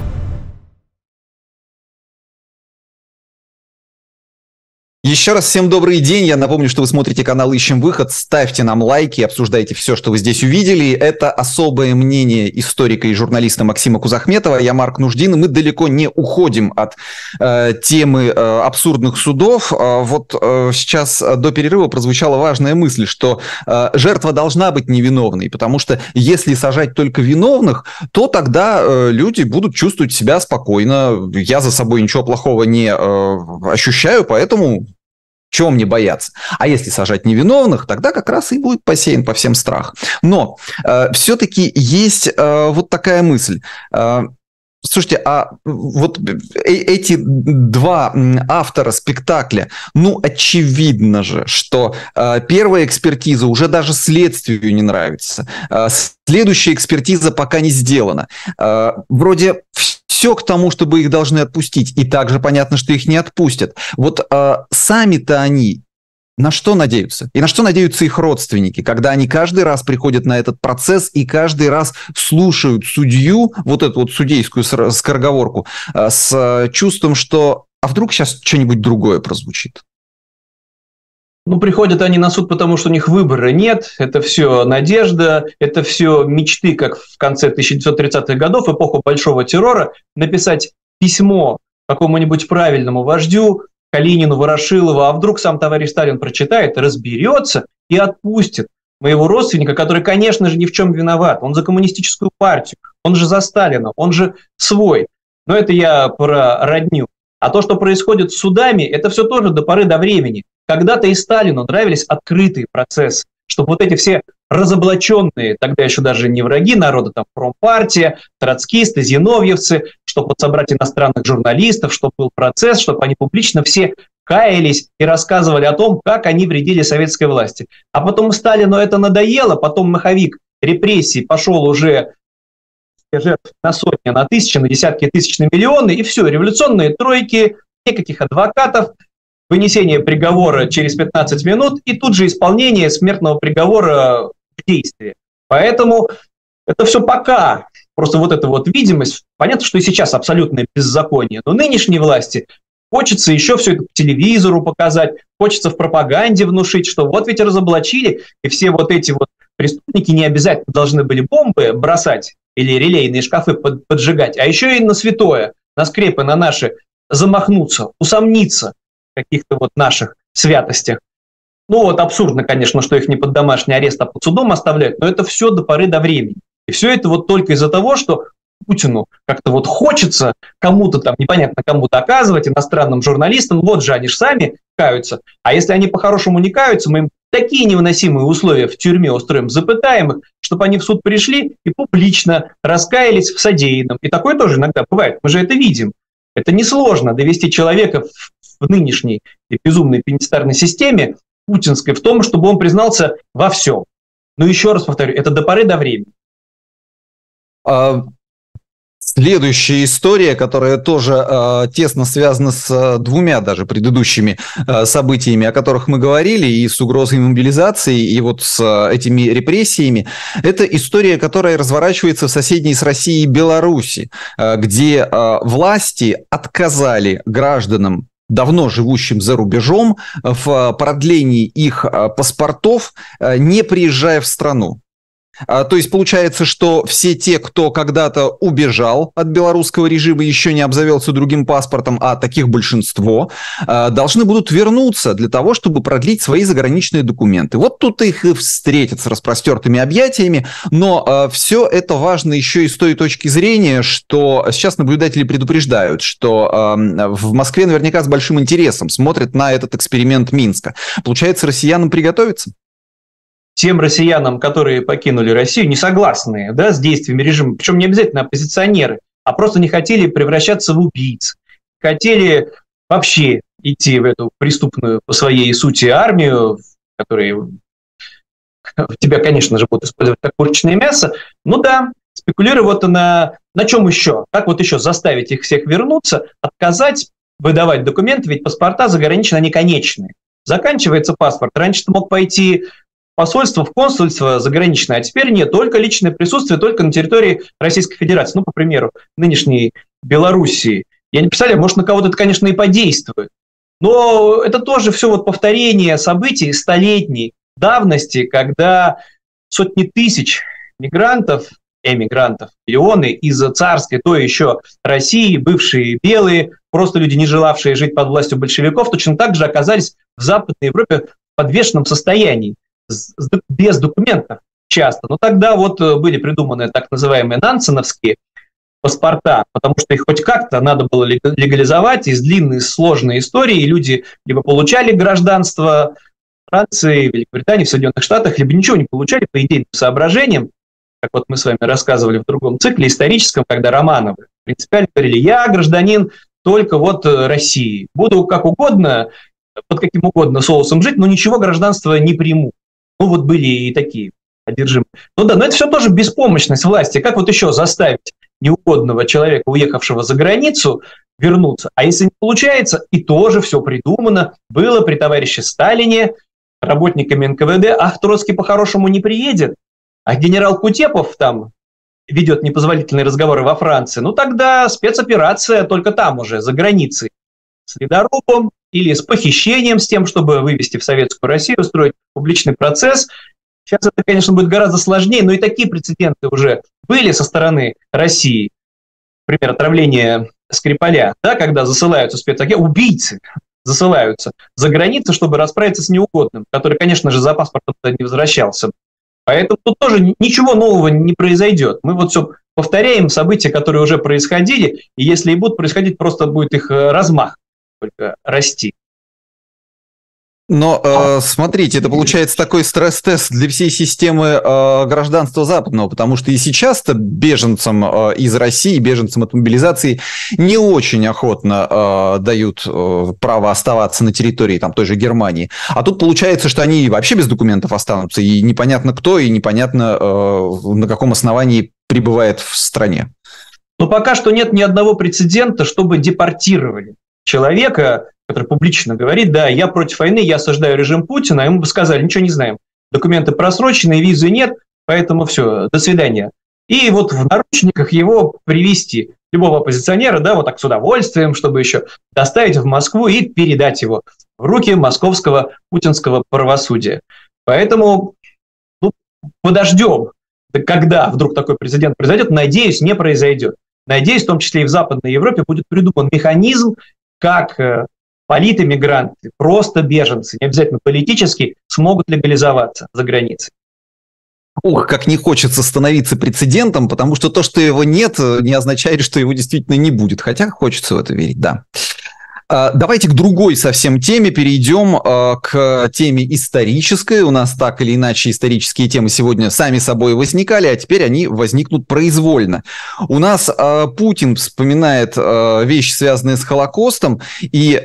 Еще раз всем добрый день. Я напомню, что вы смотрите канал «Ищем выход». Ставьте нам лайки, обсуждайте все, что вы здесь увидели. Это особое мнение историка и журналиста Максима Кузахметова. Я Марк Нуждин, и мы далеко не уходим от э, темы э, абсурдных судов. Э, вот э, сейчас до перерыва прозвучала важная мысль, что э, жертва должна быть невиновной, потому что если сажать только виновных, то тогда э, люди будут чувствовать себя спокойно. Я за собой ничего плохого не э, ощущаю, поэтому... Чего мне бояться? А если сажать невиновных, тогда как раз и будет посеян по всем страх. Но э, все-таки есть э, вот такая мысль. Э, слушайте, а вот э- эти два автора спектакля, ну, очевидно же, что э, первая экспертиза уже даже следствию не нравится. Э, следующая экспертиза пока не сделана. Э, вроде... Все к тому, чтобы их должны отпустить. И также понятно, что их не отпустят. Вот э, сами-то они на что надеются? И на что надеются их родственники, когда они каждый раз приходят на этот процесс и каждый раз слушают судью, вот эту вот судейскую скороговорку, э, с чувством, что а вдруг сейчас что-нибудь другое прозвучит? Ну, приходят они на суд, потому что у них выбора нет, это все надежда, это все мечты, как в конце тысяча девятьсот тридцатых годов, эпоху Большого террора, написать письмо какому-нибудь правильному вождю, Калинину, Ворошилову, а вдруг сам товарищ Сталин прочитает, разберется и отпустит моего родственника, который, конечно же, ни в чем виноват, он за коммунистическую партию, он же за Сталина, он же свой. Но это я про родню. А то, что происходит с судами, это все тоже до поры до времени. Когда-то и Сталину нравились открытые процессы, чтобы вот эти все разоблаченные, тогда еще даже не враги народа, там промпартия, троцкисты, зиновьевцы, чтобы вот собрать иностранных журналистов, чтобы был процесс, чтобы они публично все каялись и рассказывали о том, как они вредили советской власти. А потом Сталину это надоело, потом маховик репрессий пошел уже жертв на сотни, на тысячи, на десятки тысяч, на миллионы, и все, революционные тройки, никаких адвокатов, вынесение приговора через пятнадцать минут и тут же исполнение смертного приговора в действии. Поэтому это все пока. Просто вот эта вот видимость, понятно, что и сейчас абсолютное беззаконие, но нынешней власти хочется еще все это по телевизору показать, хочется в пропаганде внушить, что вот ведь разоблачили, и все вот эти вот преступники не обязательно должны были бомбы бросать или релейные шкафы под, поджигать, а еще и на святое, на скрепы, на наши замахнуться, усомниться в каких-то вот наших святостях. Ну вот абсурдно, конечно, что их не под домашний арест, а под судом оставляют, но это все до поры до времени. И все это вот только из-за того, что Путину как-то вот хочется кому-то там, непонятно кому доказывать, иностранным журналистам, вот же они же сами каются. А если они по-хорошему не каются, мы им такие невыносимые условия в тюрьме устроим, запытаем их, чтобы они в суд пришли и публично раскаялись в содеянном. И такое тоже иногда бывает, мы же это видим. Это несложно довести человека в, в нынешней безумной пенитенциарной системе путинской в том, чтобы он признался во всем. Но еще раз повторю, это до поры до времени. Следующая история, которая тоже э, тесно связана с э, двумя даже предыдущими э, событиями, о которых мы говорили, и с угрозой мобилизации, и вот с э, этими репрессиями, это история, которая разворачивается в соседней с Россией Беларуси, э, где э, власти отказали гражданам, давно живущим за рубежом, в продлении их э, паспортов, э, не приезжая в страну. То есть получается, что все те, кто когда-то убежал от белорусского режима, еще не обзавелся другим паспортом, а таких большинство, должны будут вернуться для того, чтобы продлить свои заграничные документы. Вот тут их и встретят с распростертыми объятиями, но все это важно еще и с той точки зрения, что сейчас наблюдатели предупреждают, что в Москве наверняка с большим интересом смотрят на этот эксперимент Минска. Получается, россиянам приготовиться? Тем россиянам, которые покинули Россию, не согласные, да, с действиями режима, причем не обязательно оппозиционеры, а просто не хотели превращаться в убийц, хотели вообще идти в эту преступную по своей сути армию, которая тебя, конечно же, будут использовать как курочное мясо. Ну да, спекулируя вот на, на чем еще, как вот еще заставить их всех вернуться, отказать выдавать документы, ведь паспорта заграничные, они конечные. Заканчивается паспорт, раньше ты мог пойти посольство, в консульство заграничное, а теперь нет, только личное присутствие, только на территории Российской Федерации. Ну, по примеру, нынешней Белоруссии. Я не представляю, может, на кого-то это, конечно, и подействует. Но это тоже все вот повторение событий столетней давности, когда сотни тысяч мигрантов, эмигрантов, миллионы из царской, то еще России, бывшие белые, просто люди, не желавшие жить под властью большевиков, точно так же оказались в Западной Европе в подвешенном состоянии, без документов часто. Но тогда вот были придуманы так называемые нансеновские паспорта, потому что их хоть как-то надо было легализовать, из длинной сложной истории люди либо получали гражданство Франции, Великобритании, в Соединенных Штатах, либо ничего не получали по идейным соображениям, как вот мы с вами рассказывали в другом цикле историческом, когда Романовы принципиально говорили: я гражданин только вот России, буду как угодно, под каким угодно соусом жить, но ничего гражданства не приму. Ну вот были и такие одержимые. Ну да, но это все тоже беспомощность власти. Как вот еще заставить неугодного человека, уехавшего за границу, вернуться? А если не получается, и тоже все придумано, было при товарище Сталине, работниками эн ка вэ дэ, ах, Троцкий по-хорошему не приедет, а генерал Кутепов там ведет непозволительные разговоры во Франции, ну тогда спецоперация только там уже, за границей, с ледорубом или с похищением, с тем, чтобы вывести в Советскую Россию, устроить публичный процесс. Сейчас это, конечно, будет гораздо сложнее, но и такие прецеденты уже были со стороны России. Например, отравление Скрипаля, да, когда засылаются спецагенты, убийцы засылаются за границу, чтобы расправиться с неугодным, который, конечно же, за паспортом не возвращался. Поэтому тут тоже ничего нового не произойдет. Мы вот все повторяем события, которые уже происходили, и если и будут происходить, просто будет их размах только расти. Но э, смотрите, это получается такой стресс-тест для всей системы э, гражданства западного, потому что и сейчас-то беженцам э, из России, беженцам от мобилизации не очень охотно э, дают э, право оставаться на территории там, той же Германии. А тут получается, что они вообще без документов останутся, и непонятно кто, и непонятно э, на каком основании пребывает в стране? Но пока что нет ни одного прецедента, чтобы депортировали человека, который публично говорит: да, я против войны, я осуждаю режим Путина, а ему бы сказали: ничего не знаем, документы просрочены, визы нет, поэтому все, до свидания. И вот в наручниках его привести, любого оппозиционера, да, вот так с удовольствием, чтобы еще доставить в Москву и передать его в руки московского путинского правосудия. Поэтому ну, подождем, когда вдруг такой прецедент произойдет. Надеюсь, не произойдет. Надеюсь, в том числе и в Западной Европе будет придуман механизм, как политэмигранты, просто беженцы, не обязательно политические, смогут легализоваться за границей. Ох, как не хочется становиться прецедентом, потому что то, что его нет, не означает, что его действительно не будет. Хотя хочется в это верить, да. Давайте к другой совсем теме перейдем, к теме исторической. У нас так или иначе исторические темы сегодня сами собой возникали, а теперь они возникнут произвольно. У нас Путин вспоминает вещи, связанные с Холокостом, и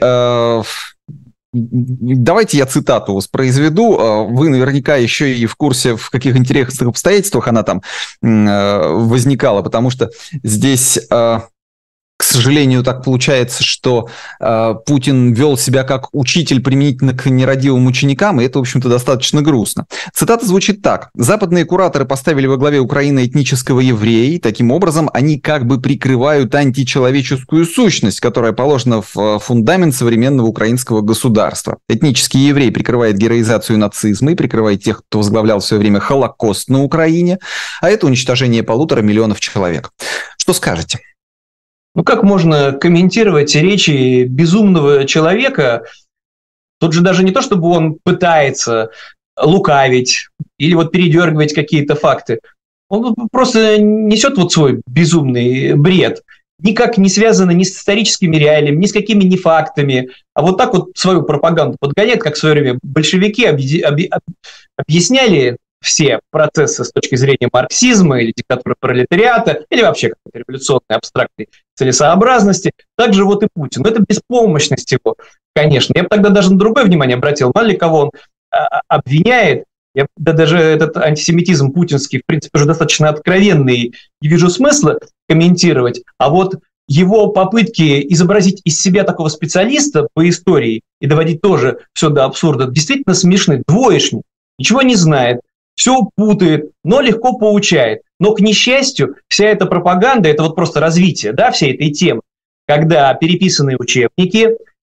давайте я цитату воспроизведу. Вы наверняка еще и в курсе, в каких интересных обстоятельствах она там возникала, потому что здесь... К сожалению, так получается, что э, Путин вел себя как учитель применительно к нерадивым ученикам, и это, в общем-то, достаточно грустно. Цитата звучит так. «Западные кураторы поставили во главе Украины этнического еврея, и таким образом они как бы прикрывают античеловеческую сущность, которая положена в фундамент современного украинского государства. Этнический еврей прикрывает героизацию нацизма и прикрывает тех, кто возглавлял в свое время Холокост на Украине, а это уничтожение полутора миллионов человек». Что скажете? Ну, как можно комментировать речи безумного человека? Тут же даже не то, чтобы он пытается лукавить или вот передергивать какие-то факты. Он просто несет вот свой безумный бред, никак не связанный ни с историческими реалиями, ни с какими ни фактами, а вот так вот свою пропаганду подгоняет, как в свое время большевики объясняли все процессы с точки зрения марксизма или диктатуры пролетариата, или вообще какой-то революционной абстрактной целесообразности. Также вот и Путин. Но это беспомощность его, конечно. Я бы тогда даже на другое внимание обратил. Мало ли кого он а, обвиняет. Я да, даже этот антисемитизм путинский, в принципе, уже достаточно откровенный, не вижу смысла комментировать. А вот его попытки изобразить из себя такого специалиста по истории и доводить тоже все до абсурда действительно смешны. Двоечник, ничего не знает, все путает, но легко поучает. Но, к несчастью, вся эта пропаганда, это вот просто развитие, да, всей этой темы, когда переписанные учебники,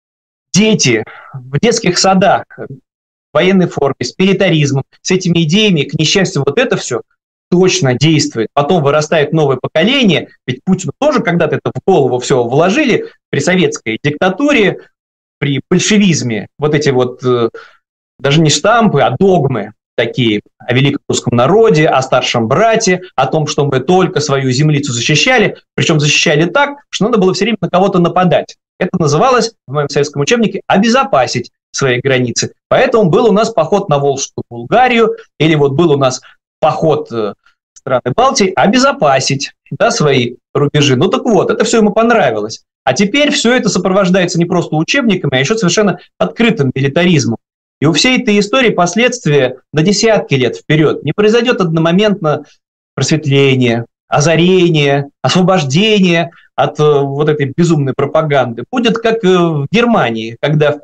дети в детских садах, в военной форме, с милитаризмом, с этими идеями, к несчастью, вот это все точно действует. Потом вырастает новое поколение, ведь Путину тоже когда-то это в голову все вложили при советской диктатуре, при большевизме, вот эти вот даже не штампы, а догмы, такие о великом русском народе, о старшем брате, о том, что мы только свою землицу защищали, причем защищали так, что надо было все время на кого-то нападать. Это называлось в моем советском учебнике «обезопасить свои границы». Поэтому был у нас поход на Волжскую Булгарию, или вот был у нас поход в страны Балтии «обезопасить», да, свои рубежи. Ну так вот, это все ему понравилось. А теперь все это сопровождается не просто учебниками, а еще совершенно открытым милитаризмом. И у всей этой истории последствия на десятки лет вперед. Не произойдет одномоментно просветление, озарение, освобождение от вот этой безумной пропаганды. Будет как в Германии, когда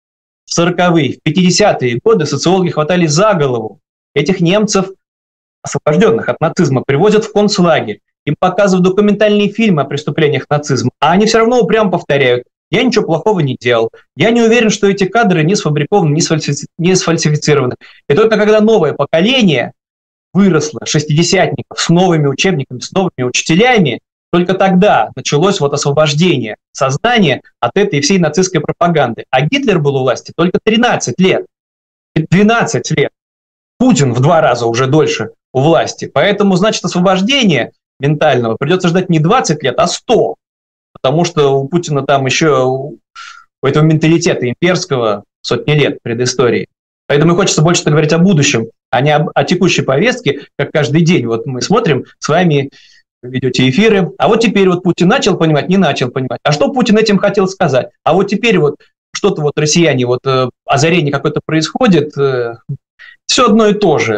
в сороковые, в пятидесятые годы социологи хватались за голову. Этих немцев, освобожденных от нацизма, привозят в концлагерь. Им показывают документальные фильмы о преступлениях нацизма, а они все равно упрямо повторяют: я ничего плохого не делал. Я не уверен, что эти кадры не сфабрикованы, не, сфальси... не сфальсифицированы. И только когда новое поколение выросло, шестидесятников, с новыми учебниками, с новыми учителями, только тогда началось вот освобождение сознания от этой всей нацистской пропаганды. А Гитлер был у власти только тринадцать лет, двенадцать лет. Путин в два раза уже дольше у власти. Поэтому, значит, освобождение ментального придется ждать не двадцать лет, а сто. Потому что у Путина там еще, у этого менталитета имперского сотни лет предыстории. Поэтому хочется больше говорить о будущем, а не об, о текущей повестке, как каждый день. Вот мы смотрим с вами, вы ведете эфиры, а вот теперь вот Путин начал понимать, не начал понимать. А что Путин этим хотел сказать? А вот теперь вот что-то вот россияне, вот озарение какое-то происходит, все одно и то же.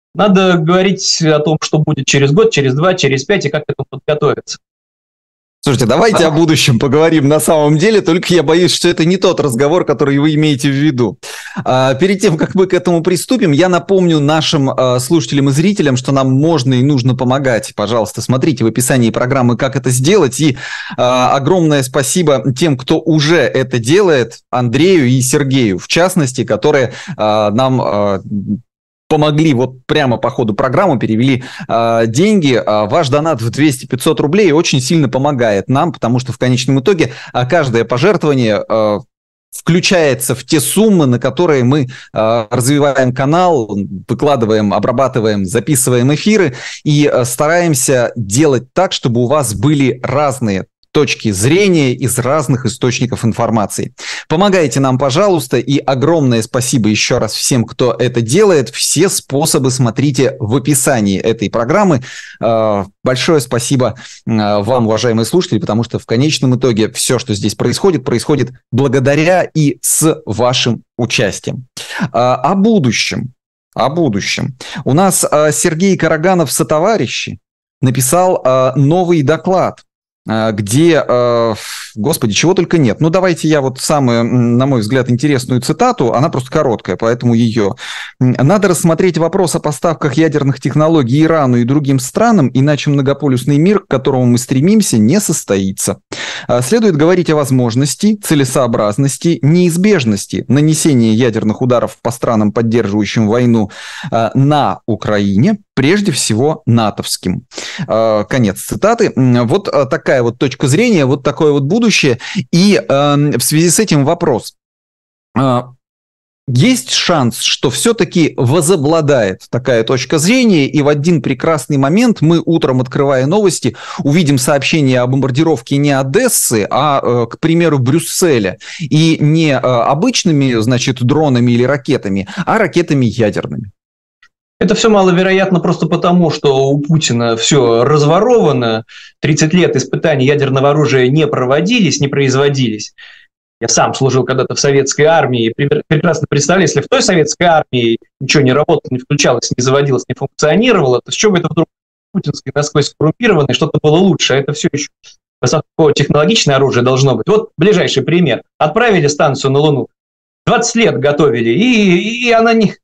Надо говорить о том, что будет через год, через два, через пять, и как к этому подготовиться. Слушайте, давайте о будущем поговорим на самом деле, только я боюсь, что это не тот разговор, который вы имеете в виду. А, перед тем, как мы к этому приступим, я напомню нашим а, слушателям и зрителям, что нам можно и нужно помогать. Пожалуйста, смотрите в описании программы, как это сделать. И а, огромное спасибо тем, кто уже это делает, Андрею и Сергею, в частности, которые а, нам... А, помогли вот прямо по ходу программы, перевели э, деньги. Э, ваш донат в двести-пятьсот рублей очень сильно помогает нам, потому что в конечном итоге э, каждое пожертвование э, включается в те суммы, на которые мы э, развиваем канал, выкладываем, обрабатываем, записываем эфиры и э, стараемся делать так, чтобы у вас были разные точки зрения из разных источников информации. Помогайте нам, пожалуйста, и огромное спасибо еще раз всем, кто это делает. Все способы смотрите в описании этой программы. Большое спасибо вам, уважаемые слушатели, потому что в конечном итоге все, что здесь происходит, происходит благодаря и с вашим участием. О будущем. О будущем. У нас Сергей Караганов сотоварищи написал новый доклад, где, господи, чего только нет. Ну, давайте я вот самую, на мой взгляд, интересную цитату, она просто короткая, поэтому ее. «Надо рассмотреть вопрос о поставках ядерных технологий Ирану и другим странам, иначе многополюсный мир, к которому мы стремимся, не состоится. Следует говорить о возможности, целесообразности, неизбежности нанесения ядерных ударов по странам, поддерживающим войну на Украине, прежде всего натовским». Конец цитаты. Вот такая вот точка зрения, вот такое вот будущее. И в связи с этим вопрос. Есть шанс, что все-таки возобладает такая точка зрения, и в один прекрасный момент мы утром, открывая новости, увидим сообщение о бомбардировке не Одессы, а, к примеру, Брюсселя. И не обычными, значит, дронами или ракетами, а ракетами ядерными. Это все маловероятно просто потому, что у Путина все разворовано, тридцать лет испытаний ядерного оружия не проводились, не производились. Я сам служил когда-то в советской армии, и прекрасно представляю, если в той советской армии ничего не работало, не включалось, не заводилось, не функционировало, то с чего это вдруг путинской насквозь коррумпированной что-то было лучше, а это все еще высокотехнологичное оружие должно быть. Вот ближайший пример. Отправили станцию на Луну, двадцать лет готовили, и, и она не...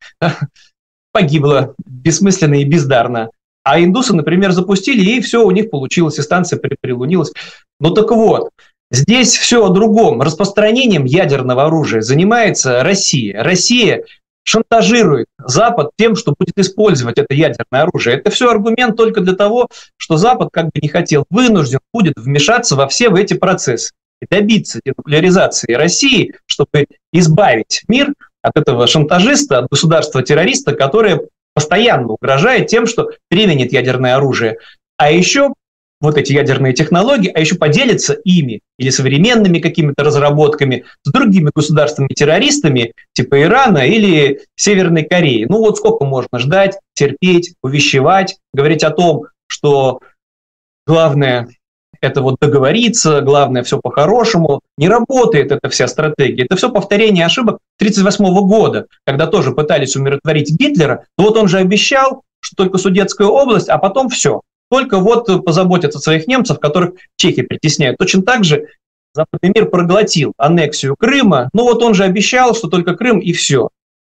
погибла бессмысленно и бездарно. А индусы, например, запустили, и все у них получилось, и станция прилунилась. Ну так вот, здесь все о другом. Распространением ядерного оружия занимается Россия. Россия шантажирует Запад тем, что будет использовать это ядерное оружие. Это все аргумент только для того, что Запад, как бы не хотел, вынужден будет вмешаться во все эти процессы и добиться денуклеаризации России, чтобы избавить мир от этого шантажиста, от государства-террориста, которое постоянно угрожает тем, что применит ядерное оружие. А еще вот эти ядерные технологии, а еще поделится ими или современными какими-то разработками с другими государствами-террористами, типа Ирана или Северной Кореи. Ну вот сколько можно ждать, терпеть, увещевать, говорить о том, что главное... это вот договориться, главное все по-хорошему. Не работает эта вся стратегия. Это все повторение ошибок тысяча девятьсот тридцать восьмого года, когда тоже пытались умиротворить Гитлера. Но вот он же обещал, что только Судетская область, а потом все. Только вот позаботиться о своих немцев, которых чехи притесняют. Точно так же западный мир проглотил аннексию Крыма. Ну вот он же обещал, что только Крым и все.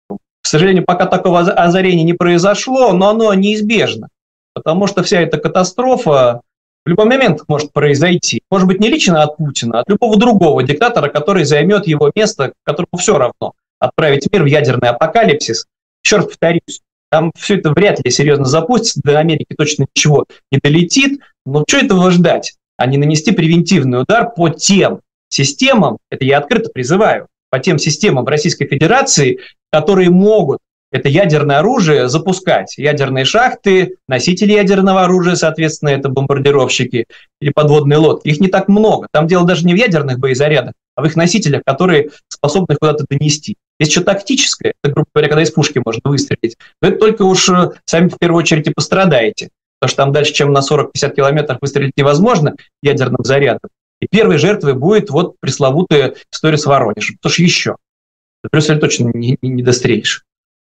К сожалению, пока такого озарения не произошло, но оно неизбежно. Потому что вся эта катастрофа в любой момент может произойти. Может быть, не лично от Путина, а от любого другого диктатора, который займет его место, которому все равно отправить мир в ядерный апокалипсис. Еще раз повторюсь, там все это вряд ли серьезно запустится, до Америки точно ничего не долетит. Но что этого ждать? А не нанести превентивный удар по тем системам, это я открыто призываю, по тем системам Российской Федерации, которые могут это ядерное оружие запускать. Ядерные шахты, носители ядерного оружия, соответственно, это бомбардировщики или подводные лодки. Их не так много. Там дело даже не в ядерных боезарядах, а в их носителях, которые способны их куда-то донести. Есть что тактическое, это, грубо говоря, когда из пушки можно выстрелить. Но это только уж сами в первую очередь и пострадаете. Потому что там дальше, чем на сорок-пятьдесят километров выстрелить невозможно ядерным зарядом. И первой жертвой будет вот пресловутая история с Воронежем. Потому что еще. В Брюсселе точно не, не, не дострелишь.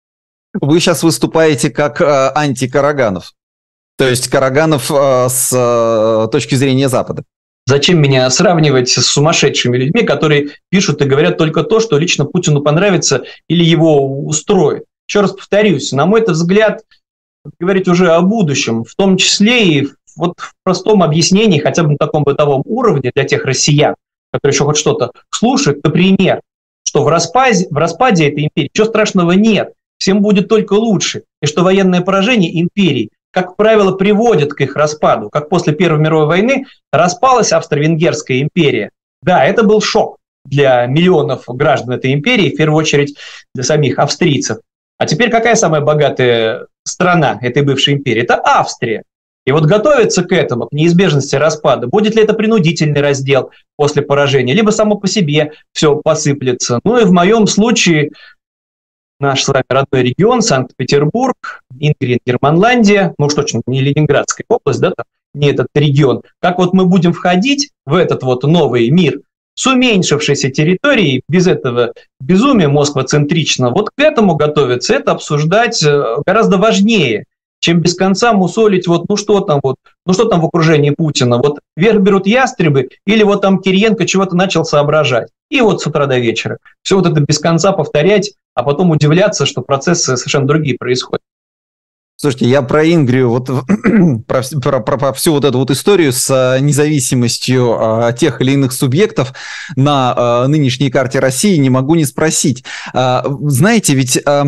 Вы сейчас выступаете как э, анти-Караганов. То есть Караганов э, с э, точки зрения Запада. Зачем меня сравнивать с сумасшедшими людьми, которые пишут и говорят только то, что лично Путину понравится или его устроит? Еще раз повторюсь, на мой взгляд, говорить уже о будущем, в том числе и вот в простом объяснении, хотя бы на таком бытовом уровне для тех россиян, которые еще хоть что-то слушают, например, что в распаде, в распаде этой империи ничего страшного нет, всем будет только лучше, и что военное поражение империи, как правило, приводит к их распаду, как после Первой мировой войны распалась Австро-Венгерская империя. Да, это был шок для миллионов граждан этой империи, в первую очередь для самих австрийцев. А теперь какая самая богатая страна этой бывшей империи? Это Австрия. И вот готовиться к этому, к неизбежности распада, будет ли это принудительный раздел после поражения, либо само по себе все посыплется. Ну и в моем случае наш с вами родной регион, Санкт-Петербург, Ингрия, Германландия, ну уж точно не Ленинградская область, да, там, не этот регион. Как вот мы будем входить в этот вот новый мир с уменьшившейся территорией, без этого безумия москвоцентричного, вот к этому готовиться, это обсуждать гораздо важнее, чем без конца мусолить, вот, ну что там вот, ну что там в окружении Путина, вот вверх берут ястребы, или вот там Кириенко чего-то начал соображать. И вот с утра до вечера. Все вот это без конца повторять, а потом удивляться, что процессы совершенно другие происходят. Слушайте, я про Ингрию, вот про, про, про, про всю вот эту вот историю с независимостью а, тех или иных субъектов на а, нынешней карте России не могу не спросить. А, знаете, ведь... А,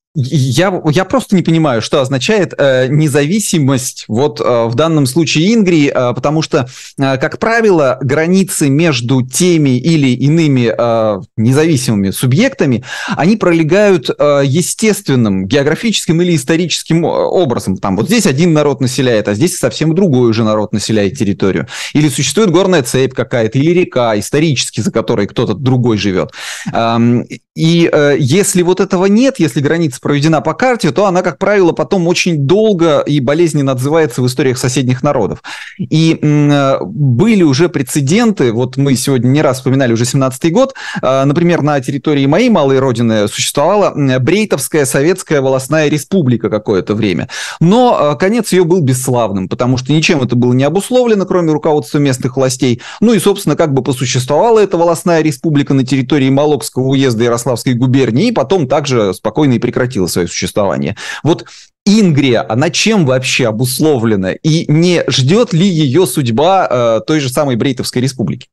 Я, я просто не понимаю, что означает э, независимость вот э, в данном случае Ингрии, э, потому что, э, как правило, границы между теми или иными э, независимыми субъектами, они пролегают э, естественным, географическим или историческим образом. Там вот здесь один народ населяет, а здесь совсем другой уже народ населяет территорию. Или существует горная цепь какая-то, или река, исторически, за которой кто-то другой живет. Эм, и э, если вот этого нет, если граница проведена по карте, то она, как правило, потом очень долго и болезненно отзывается в историях соседних народов. И э, были уже прецеденты, вот мы сегодня не раз вспоминали уже семнадцатый год, э, например, на территории моей малой родины существовала Брейтовская советская волостная республика какое-то время. Но э, конец ее был бесславным, потому что ничем это было не обусловлено, кроме руководства местных властей. Ну и, собственно, как бы посуществовала эта волостная республика на территории Молокского уезда Ярославской губернии, и потом также спокойно и прекратила свое существование. Вот Ингрия, она чем вообще обусловлена? И не ждет ли ее судьба э, той же самой Брейтовской республики?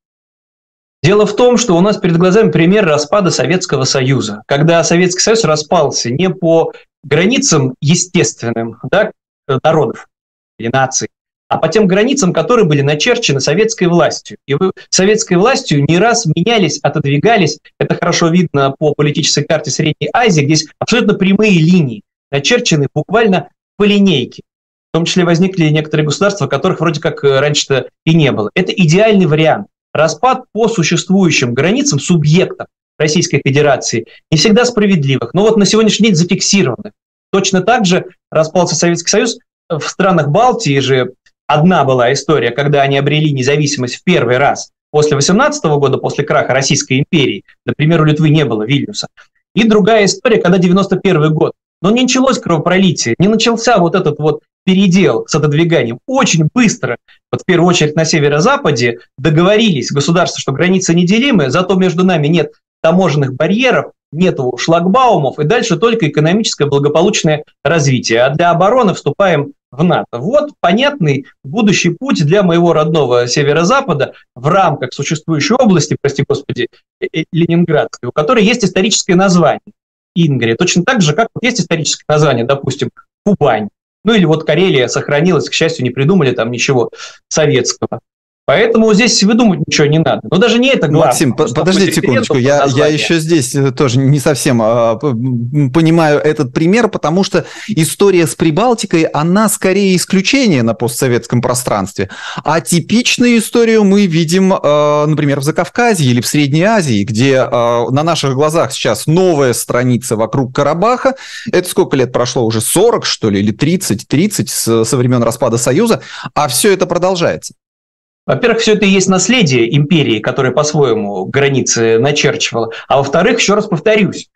Дело в том, что у нас перед глазами пример распада Советского Союза. Когда Советский Союз распался не по границам естественным, да, народов или наций, а по тем границам, которые были начерчены советской властью. И вы, советской властью не раз менялись, отодвигались. Это хорошо видно по политической карте Средней Азии, где есть абсолютно прямые линии, начерчены буквально по линейке. В том числе возникли некоторые государства, которых вроде как раньше-то и не было. Это идеальный вариант. Распад по существующим границам субъектов Российской Федерации, не всегда справедливых, но вот на сегодняшний день зафиксированных. Точно так же распался Советский Союз в странах Балтии же. Одна была история, когда они обрели независимость в первый раз после восемнадцатого года, после краха Российской империи. Например, у Литвы не было Вильнюса. И другая история, когда девяносто первый год. Но не началось кровопролитие, не начался вот этот вот передел с отодвиганием. Очень быстро, вот в первую очередь на северо-западе, договорились государства, что границы неделимы, зато между нами нет таможенных барьеров, нету шлагбаумов, и дальше только экономическое благополучное развитие. А для обороны вступаем в НАТО. Вот понятный будущий путь для моего родного северо-запада в рамках существующей области, прости господи, Ленинградской, у которой есть историческое название Ингрия. Точно так же, как есть историческое название, допустим, Кубань. Ну или вот Карелия сохранилась, к счастью, не придумали там ничего советского. Поэтому здесь выдумывать ничего не надо. Но даже не это главное. Максим, подожди секундочку, я, я еще здесь тоже не совсем э, понимаю этот пример, потому что история с Прибалтикой, она скорее исключение на постсоветском пространстве. А типичную историю мы видим, э, например, в Закавказье или в Средней Азии, где э, на наших глазах сейчас новая страница вокруг Карабаха. Это сколько лет прошло? Уже сорок, что ли, или тридцать? тридцать со, со времен распада Союза, а все это продолжается. Во-первых, все это и есть наследие империи, которая по-своему границы начерчивала. А во-вторых, еще раз повторюсь,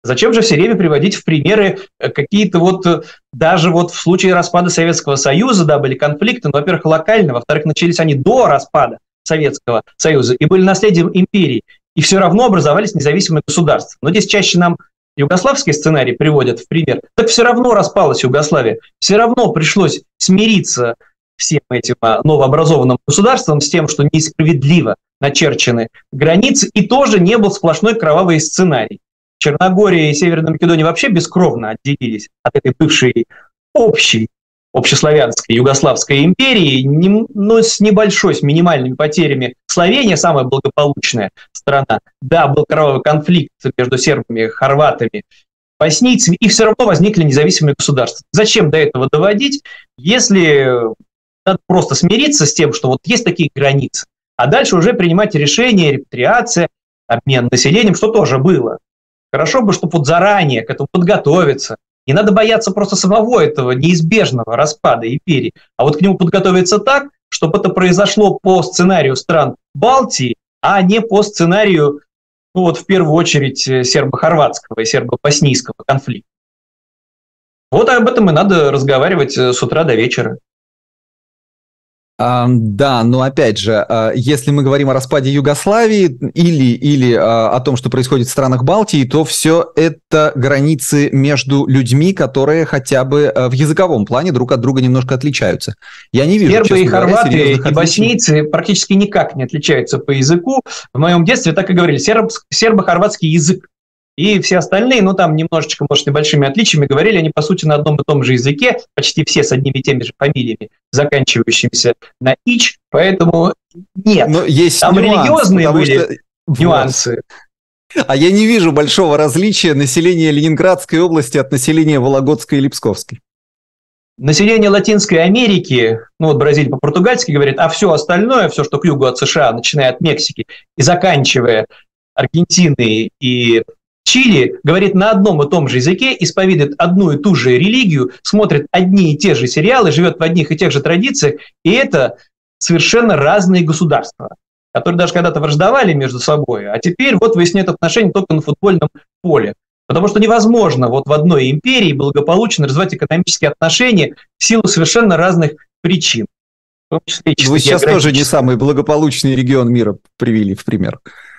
Зачем же все время приводить в примеры какие-то вот, даже вот в случае распада Советского Союза, да, были конфликты, ну, во-первых, локальные, во-вторых, начались они до распада Советского Союза и были наследием империи, и все равно образовались независимые государства. Но здесь чаще нам югославский сценарий приводят в пример, так все равно распалась Югославия, все равно пришлось смириться всем этим новообразованным государством с тем, что несправедливо начерчены границы, и тоже не был сплошной кровавый сценарий. Черногория и Северная Македония вообще бескровно отделились от этой бывшей общей, общеславянской Югославской империи, но с небольшой, с минимальными потерями. Словения, самая благополучная страна, да, был кровавый конфликт между сербами, хорватами, боснийцами, и все равно возникли независимые государства. Зачем до этого доводить, если надо просто смириться с тем, что вот есть такие границы, а дальше уже принимать решения, репатриация, обмен населением, что тоже было. Хорошо бы, чтобы вот заранее к этому подготовиться. Не надо бояться просто самого этого неизбежного распада империи, а вот к нему подготовиться так, чтобы это произошло по сценарию стран Балтии, а не по сценарию, ну вот в первую очередь, сербо-хорватского и сербо-боснийского конфликта. Вот об этом и надо разговаривать с утра до вечера. А, да, но опять же, если мы говорим о распаде Югославии или, или о том, что происходит в странах Балтии, то все это границы между людьми, которые хотя бы в языковом плане друг от друга немножко отличаются. Я не вижу, сербы и говоря, хорваты и боснийцы практически никак не отличаются по языку. В моем детстве так и говорили, серб, сербо-хорватский язык. И все остальные, ну там немножечко, может, небольшими отличиями, говорили они, по сути, на одном и том же языке, почти все с одними и теми же фамилиями, заканчивающимися на «ич», поэтому нет. Но есть там нюанс, религиозные были что... нюансы. Вот. А я не вижу большого различия населения Ленинградской области от населения Вологодской и Липсковской. Население Латинской Америки, ну вот Бразилия по-португальски говорит, а все остальное, все, что к югу от США, начиная от Мексики и заканчивая Аргентиной и Чили, говорит на одном и том же языке, исповедует одну и ту же религию, смотрит одни и те же сериалы, живет в одних и тех же традициях, и это совершенно разные государства, которые даже когда-то враждовали между собой, а теперь вот выясняют отношения только на футбольном поле. Потому что невозможно вот в одной империи благополучно развивать экономические отношения в силу совершенно разных причин. В том числе и Вы сейчас тоже не самый благополучный регион мира привели в пример.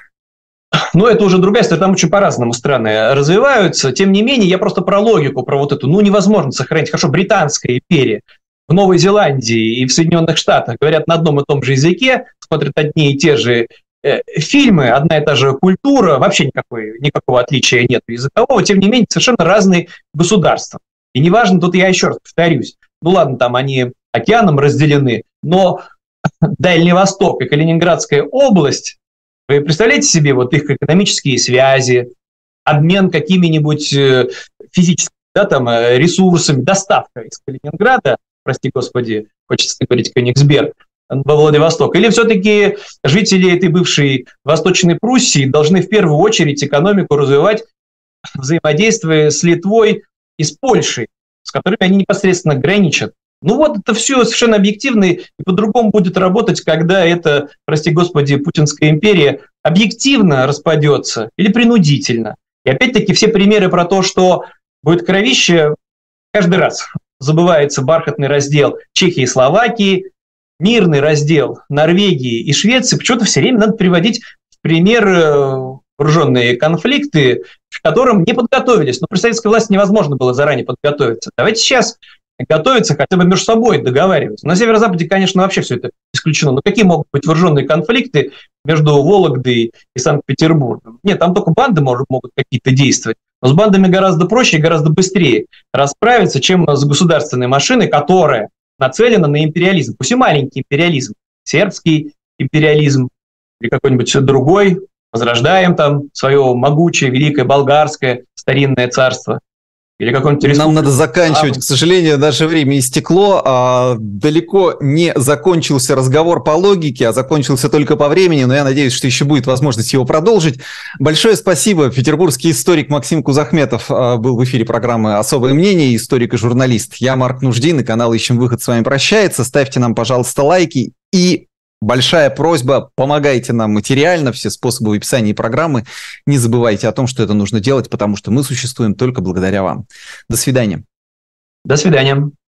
Но это уже другая история, там очень по-разному страны развиваются. Тем не менее, я просто про логику, про вот эту, ну, невозможно сохранить. Хорошо, Британская империя в Новой Зеландии и в Соединенных Штатах говорят на одном и том же языке, смотрят одни и те же э, фильмы, одна и та же культура, вообще никакой, никакого отличия нет языкового, тем не менее, совершенно разные государства. И неважно, тут я еще раз повторюсь, ну ладно, там они океаном разделены, но Дальний Восток и Калининградская область, вы представляете себе вот их экономические связи, обмен какими-нибудь физическими, да, там, ресурсами, доставка из Калининграда, прости господи, хочется говорить Кёнигсберг, во Владивосток, или все-таки жители этой бывшей Восточной Пруссии должны в первую очередь экономику развивать, взаимодействуя с Литвой и с Польшей, с которыми они непосредственно граничат. Ну вот это все совершенно объективно, и по-другому будет работать, когда эта, прости господи, Путинская империя объективно распадется или принудительно. И опять-таки все примеры про то, что будет кровище, каждый раз забывается бархатный раздел Чехии и Словакии, мирный раздел Норвегии и Швеции. Почему-то все время надо приводить в пример вооруженные конфликты, к которым не подготовились. Но при советской власти невозможно было заранее подготовиться. Давайте сейчас готовиться, хотя бы между собой договариваться. На Северо-Западе, конечно, вообще все это исключено. Но какие могут быть вооруженные конфликты между Вологдой и Санкт-Петербургом? Нет, там только банды может, могут какие-то действовать. Но с бандами гораздо проще и гораздо быстрее расправиться, чем с государственной машиной, которая нацелена на империализм. Пусть и маленький империализм, сербский империализм или какой-нибудь другой. Возрождаем там свое могучее, великое болгарское старинное царство. Или какой-нибудь Нам надо заканчивать, к сожалению, наше время истекло. А, далеко не закончился разговор по логике, а закончился только по времени, но я надеюсь, что еще будет возможность его продолжить. Большое спасибо. Петербургский историк Максим Кузахметов а, был в эфире программы «Особое мнение», историк и журналист. Я Марк Нуждин, и канал «Ищем выход» с вами прощается. Ставьте нам, пожалуйста, лайки и Большая просьба, помогайте нам материально, все способы в описании программы. Не забывайте о том, что это нужно делать, потому что мы существуем только благодаря вам. До свидания. До свидания.